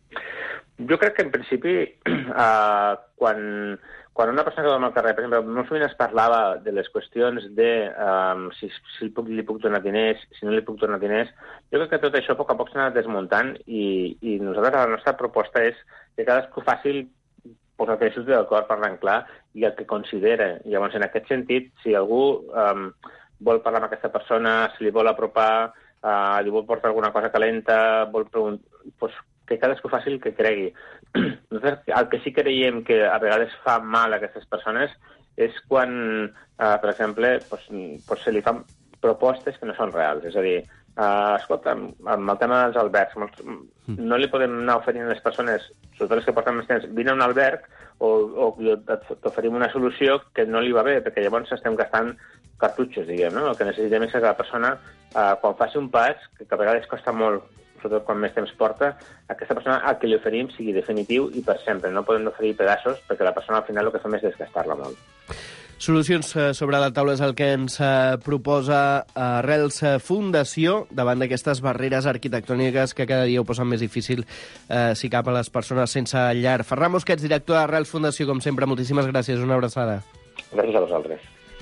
Jo crec que, en principi, uh, quan... Quan una persona que dorm al carrer, per exemple, molt sovint es parlava de les qüestions de um, si, si puc, li puc donar diners, si no li puc donar diners. Jo crec que tot això a poc a poc s'ha anat desmuntant i, i nosaltres la nostra proposta és que cadascú faci pues, el que surti del cor, parlant clar, i el que considera. Llavors, en aquest sentit, si algú um, vol parlar amb aquesta persona, si li vol apropar, uh, li vol portar alguna cosa calenta, vol preguntar... Pues, que cadascú faci el que cregui. Nosaltres, el que sí creiem que a vegades fa mal a aquestes persones és quan, uh, per exemple, pues, pues se li fan propostes que no són reals. És a dir, uh, escolta, amb el tema dels albergs, no li podem anar oferint a les persones, sobretot les que porten més temps, vine a un alberg o, o t'oferim una solució que no li va bé, perquè llavors estem gastant cartutxos, diguem, no? El que necessitem és que la persona, uh, quan faci un pas, que a vegades costa molt, sobretot quan més temps porta, aquesta persona el que li oferim sigui definitiu i per sempre. No podem oferir pedaços perquè la persona al final el que fem és desgastar-la molt. Solucions sobre la taula és el que ens proposa Arrels Fundació davant d'aquestes barreres arquitectòniques que cada dia ho posen més difícil eh, si cap a les persones sense llar. Ferran Busquets, director d'Arrels Fundació, com sempre, moltíssimes gràcies. Una abraçada. Gràcies a vosaltres.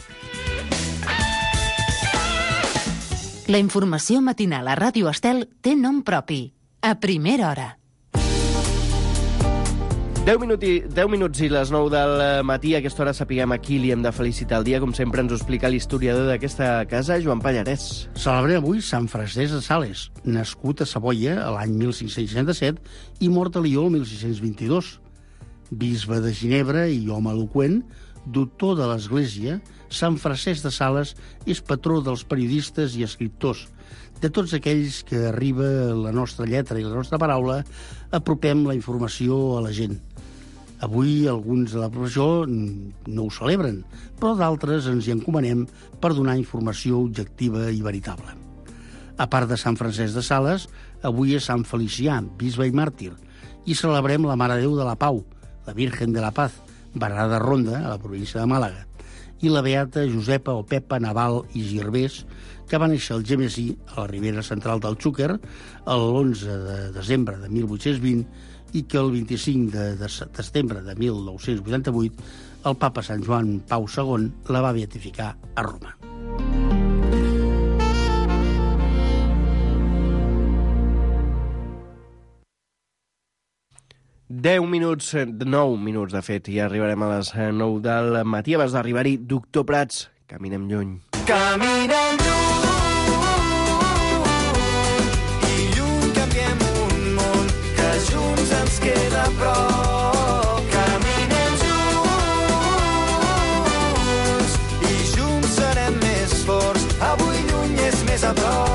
La informació matinal a Ràdio Estel té nom propi. A primera hora. deu minuts i les nou del matí. A aquesta hora sapiguem a qui li hem de felicitar el dia. Com sempre ens ho explica l'historiador d'aquesta casa, Joan Pallarès. Celebrem avui Sant Francesc de Sales, nascut a Savoia l'any mil cinc-cents seixanta-set i mort a Lió el mil sis-cents vint-i-dos. Bisbe de Ginebra i home eloqüent, doctor de l'Església, Sant Francesc de Sales és patró dels periodistes i escriptors. De tots aquells que arriba la nostra lletra i la nostra paraula, apropem la informació a la gent. Avui alguns de la professió no ho celebren, però d'altres ens hi encomanem per donar informació objectiva i veritable. A part de Sant Francesc de Sales, avui és Sant Felicià, bisbe i màrtir, i celebrem la Mare de Déu de la Pau, la Virgen de la Paz, barrada de Ronda, a la província de Màlaga, i la beata Josepa o Pepa Naval i Girbés, que va néixer al Gemesí, a la ribera central del Xúquer, l'onze de desembre de mil vuit-cents vint, i que el vint-i-cinc de, de, de setembre de mil nou-cents vuitanta-vuit el papa Sant Joan Pau segon la va beatificar a Roma. deu minuts, nou minuts, de fet, i arribarem a les nou del matí. Abans d'arribar-hi, doctor Prats, caminem lluny. Caminem lluny i lluny canviem un món que junts ens queda a prop. Caminem junts i junts serem més forts. Avui lluny és més a prop.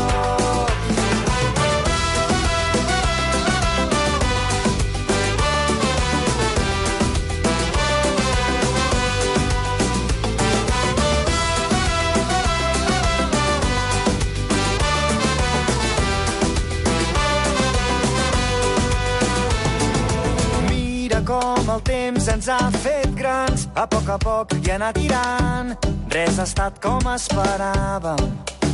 Com el temps ens ha fet grans, a poc a poc i anar tirant, res ha estat com esperàvem.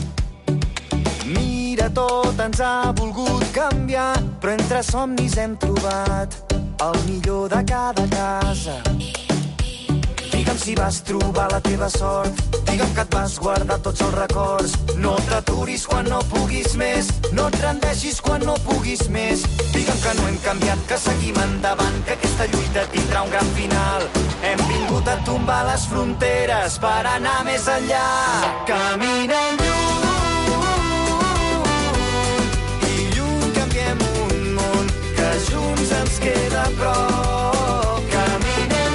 Mira, tot ens ha volgut canviar, però entre somnis hem trobat el millor de cada casa. Digue'm si vas trobar la teva sort, digue'm que et vas guardar tots els records. No t'aturis quan no puguis més, no et rendeixis quan no puguis més. Digue'm que no hem canviat, que seguim endavant, que aquesta lluita tindrà un gran final. Hem vingut a tombar les fronteres per anar més enllà. Caminem lluny i lluny canviem un món que junts ens queda a prop. Caminem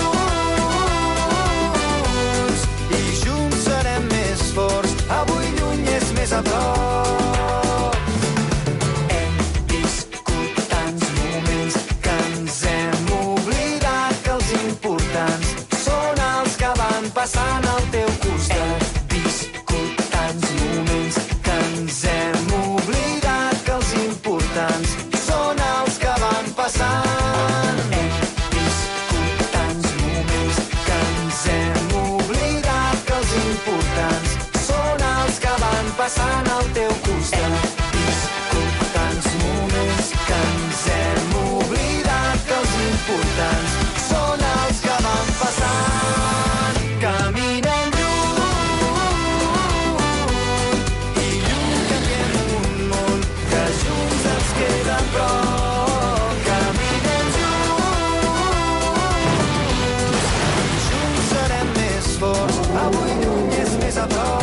junts i junts serem més forts. Avui lluny és més a prop. Hem viscut tants moments que ens hem oblidat que els importants són els que van passant al teu costat. Hem viscut tants moments que ens hem oblidat que els importants són els que van passant. Hem viscut tants moments que ens hem oblidat que els importants són els que van passant al teu costat. Hem viscut tants moments que ens hem oblidat que els importants són els que van passant. Caminem lluny i lluny canviem un món que junts ens queda a prop. Caminem junts i junts serem més forts. Avui lluny és més a prop.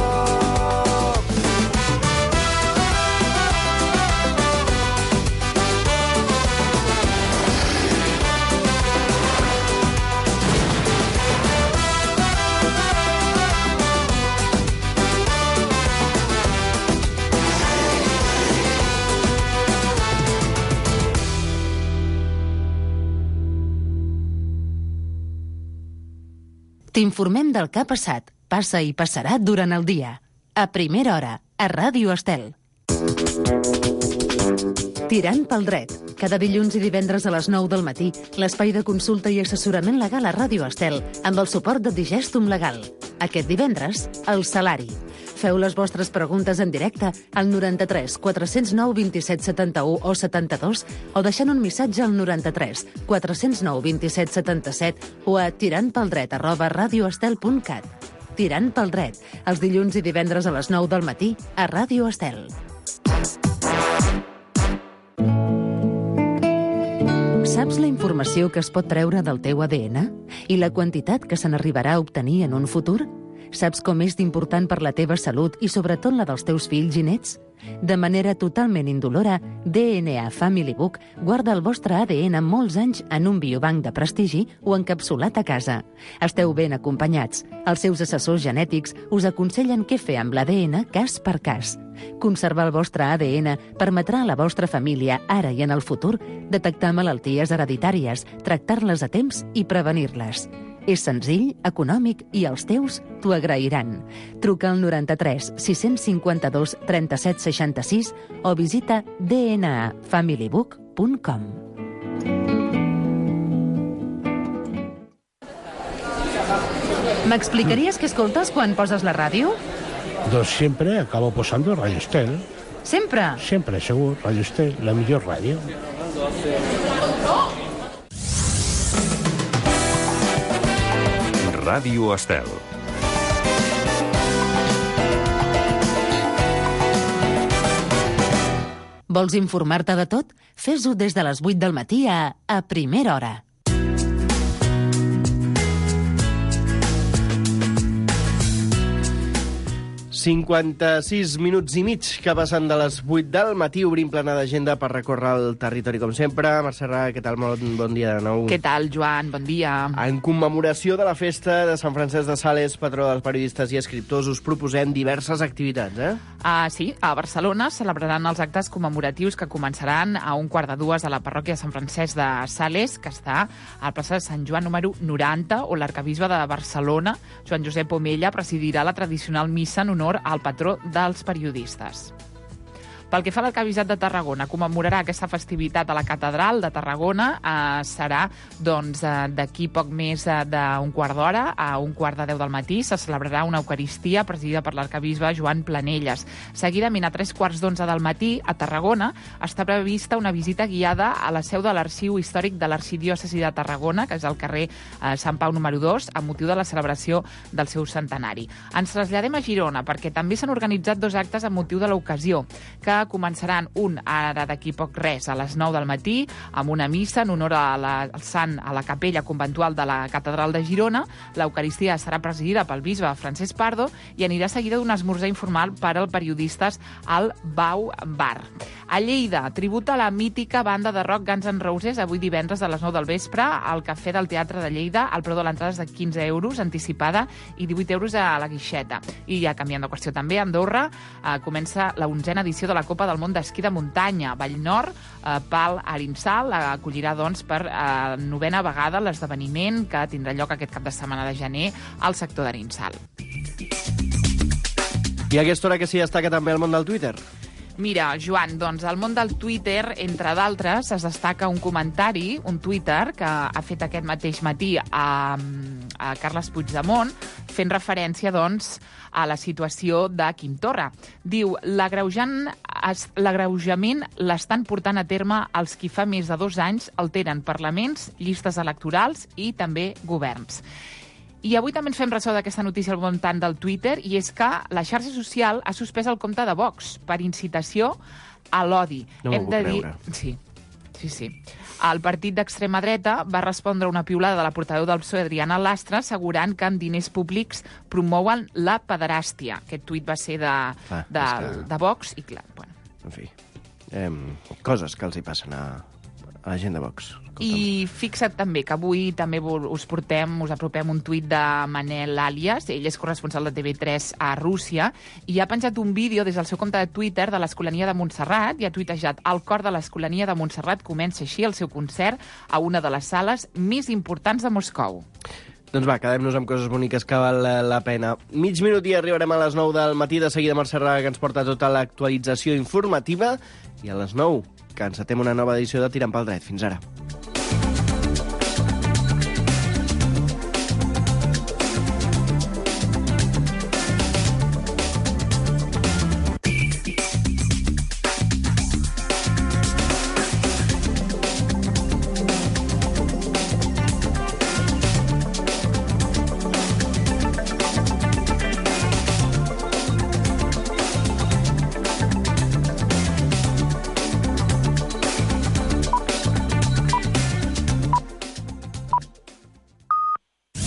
T'informem del que ha passat, passa i passarà durant el dia. A primera hora, a Ràdio Estel. Tirant pel dret. Cada dilluns i divendres a les nou del matí, l'espai de consulta i assessorament legal a Ràdio Estel, amb el suport de Digestum Legal. Aquest divendres, el salari. Feu les vostres preguntes en directe al noranta-tres quatre zero nou vint-i-set setanta-u o setanta-dos o deixant un missatge al noranta-tres quatre zero nou vint-i-set setanta-set o a tirantpeldret arroba radioestel punt cat. Tirant pel dret, els dilluns i divendres a les nou del matí a Ràdio Estel. Saps la informació que es pot treure del teu A D N? I la quantitat que se n'arribarà a obtenir en un futur? Saps com és d'important per la teva salut i sobretot la dels teus fills i nets? De manera totalment indolora, D N A Family Book guarda el vostre A D N molts anys en un biobanc de prestigi o encapsulat a casa. Esteu ben acompanyats. Els seus assessors genètics us aconsellen què fer amb l'A D N cas per cas. Conservar el vostre A D N permetrà a la vostra família, ara i en el futur, detectar malalties hereditàries, tractar-les a temps i prevenir-les. És senzill, econòmic i els teus t'ho agrairan. Truca al noranta-tres sis cinquanta-dos trenta-set seixanta-sis o visita d n a family book punt com. M'explicaries què escoltes quan poses la ràdio? Doncs siempre acabo posando Radio Estel. Sempre? Siempre, segur. Radio Estel, la millor ràdio. Ràdio Estel. Vols informar-te de tot? Fes-ho des de les vuit del matí a A Primera Hora. cinquanta-sis minuts i mig que passen de les vuit del matí. Obrim plana d'agenda per recórrer el territori com sempre. Mercè Ra, què tal? Bon, bon dia de nou. Què tal, Joan? Bon dia. En commemoració de la festa de Sant Francesc de Sales, patró dels periodistes i escriptors, us proposem diverses activitats, eh? Uh, sí, a Barcelona celebraran els actes commemoratius que començaran a un quart de dues a la parròquia de Sant Francesc de Sales, que està a la plaça de Sant Joan número noranta, on l'arcabisbe de Barcelona, Joan Josep Omella, presidirà la tradicional missa en honor al patró dels periodistes. Pel que fa a l'Arquebisbat de Tarragona, commemorarà aquesta festivitat a la Catedral de Tarragona. Eh, serà doncs, eh, d'aquí poc més eh, d'un quart d'hora a un quart de deu del matí. Se celebrarà una Eucaristia presidida per l'arquebisbe Joan Planelles. Seguidament, a tres quarts d'onze del matí, a Tarragona, està prevista una visita guiada a la seu de l'Arxiu Històric de l'Arxidiòcesi de Tarragona, que és al carrer eh, Sant Pau número dos, amb motiu de la celebració del seu centenari. Ens traslladem a Girona, perquè també s'han organitzat dos actes amb motiu de l'ocasió, que començaran un ara d'aquí poc res a les nou del matí amb una missa en honor a la, al sant a la capella conventual de la Catedral de Girona. L'Eucaristia serà presidida pel bisbe Francesc Pardo i anirà seguida d'un esmorzar informal per als periodistes al Bau Bar. A Lleida, tributa a la mítica banda de rock Guns N' Roses avui divendres a les nou del vespre al Cafè del Teatre de Lleida. El preu de l'entrada és de quinze euros anticipada i divuit euros a la guixeta. I ja canviant de qüestió també, a Andorra eh, comença la onzena edició de la Copa del Món d'Esquí de Muntanya. Vallnord, eh, Pal Arinsal, acollirà doncs per eh, novena vegada l'esdeveniment que tindrà lloc aquest cap de setmana de gener al sector d'Arinsal. I a aquesta hora que s'hi destaca també el món del Twitter? Mira, Joan, doncs al món del Twitter, entre d'altres, es destaca un comentari, un Twitter, que ha fet aquest mateix matí a, a Carles Puigdemont, fent referència, doncs, a la situació de Quim Torra. Diu, l'agreujament l'estan portant a terme els qui fa més de dos anys alteren parlaments, llistes electorals i també governs. I avui també ens fem ressò d'aquesta notícia al voltant del Twitter, i és que la xarxa social ha suspès el compte de Vox per incitació a l'odi. No m'ho puc creure. Sí, sí, sí. El partit d'extrema dreta va respondre a una piulada de la portaveu del P S O E, Adriana Lastra, assegurant que amb diners públics promouen la pederàstia. Aquest tuit va ser de, Clar, de, que... de Vox i, clar, bueno. En fi, eh, coses que els hi passen a, a la gent de Vox. I fixa't també que avui també us portem, us apropem un tuit de Manel Àlies, ell és corresponsal de T V tres a Rússia, i ha penjat un vídeo des del seu compte de Twitter de l'Escolania de Montserrat i ha tuitejat: el cor de l'Escolania de Montserrat comença així el seu concert a una de les sales més importants de Moscou. Doncs va, quedem-nos amb coses boniques que val la pena. Mig minut i arribarem a les nou del matí. De seguida Mercè Ra, que ens porta tota l'actualització informativa. I a les nou, que encetem una nova edició de Tirant pel Dret. Fins ara.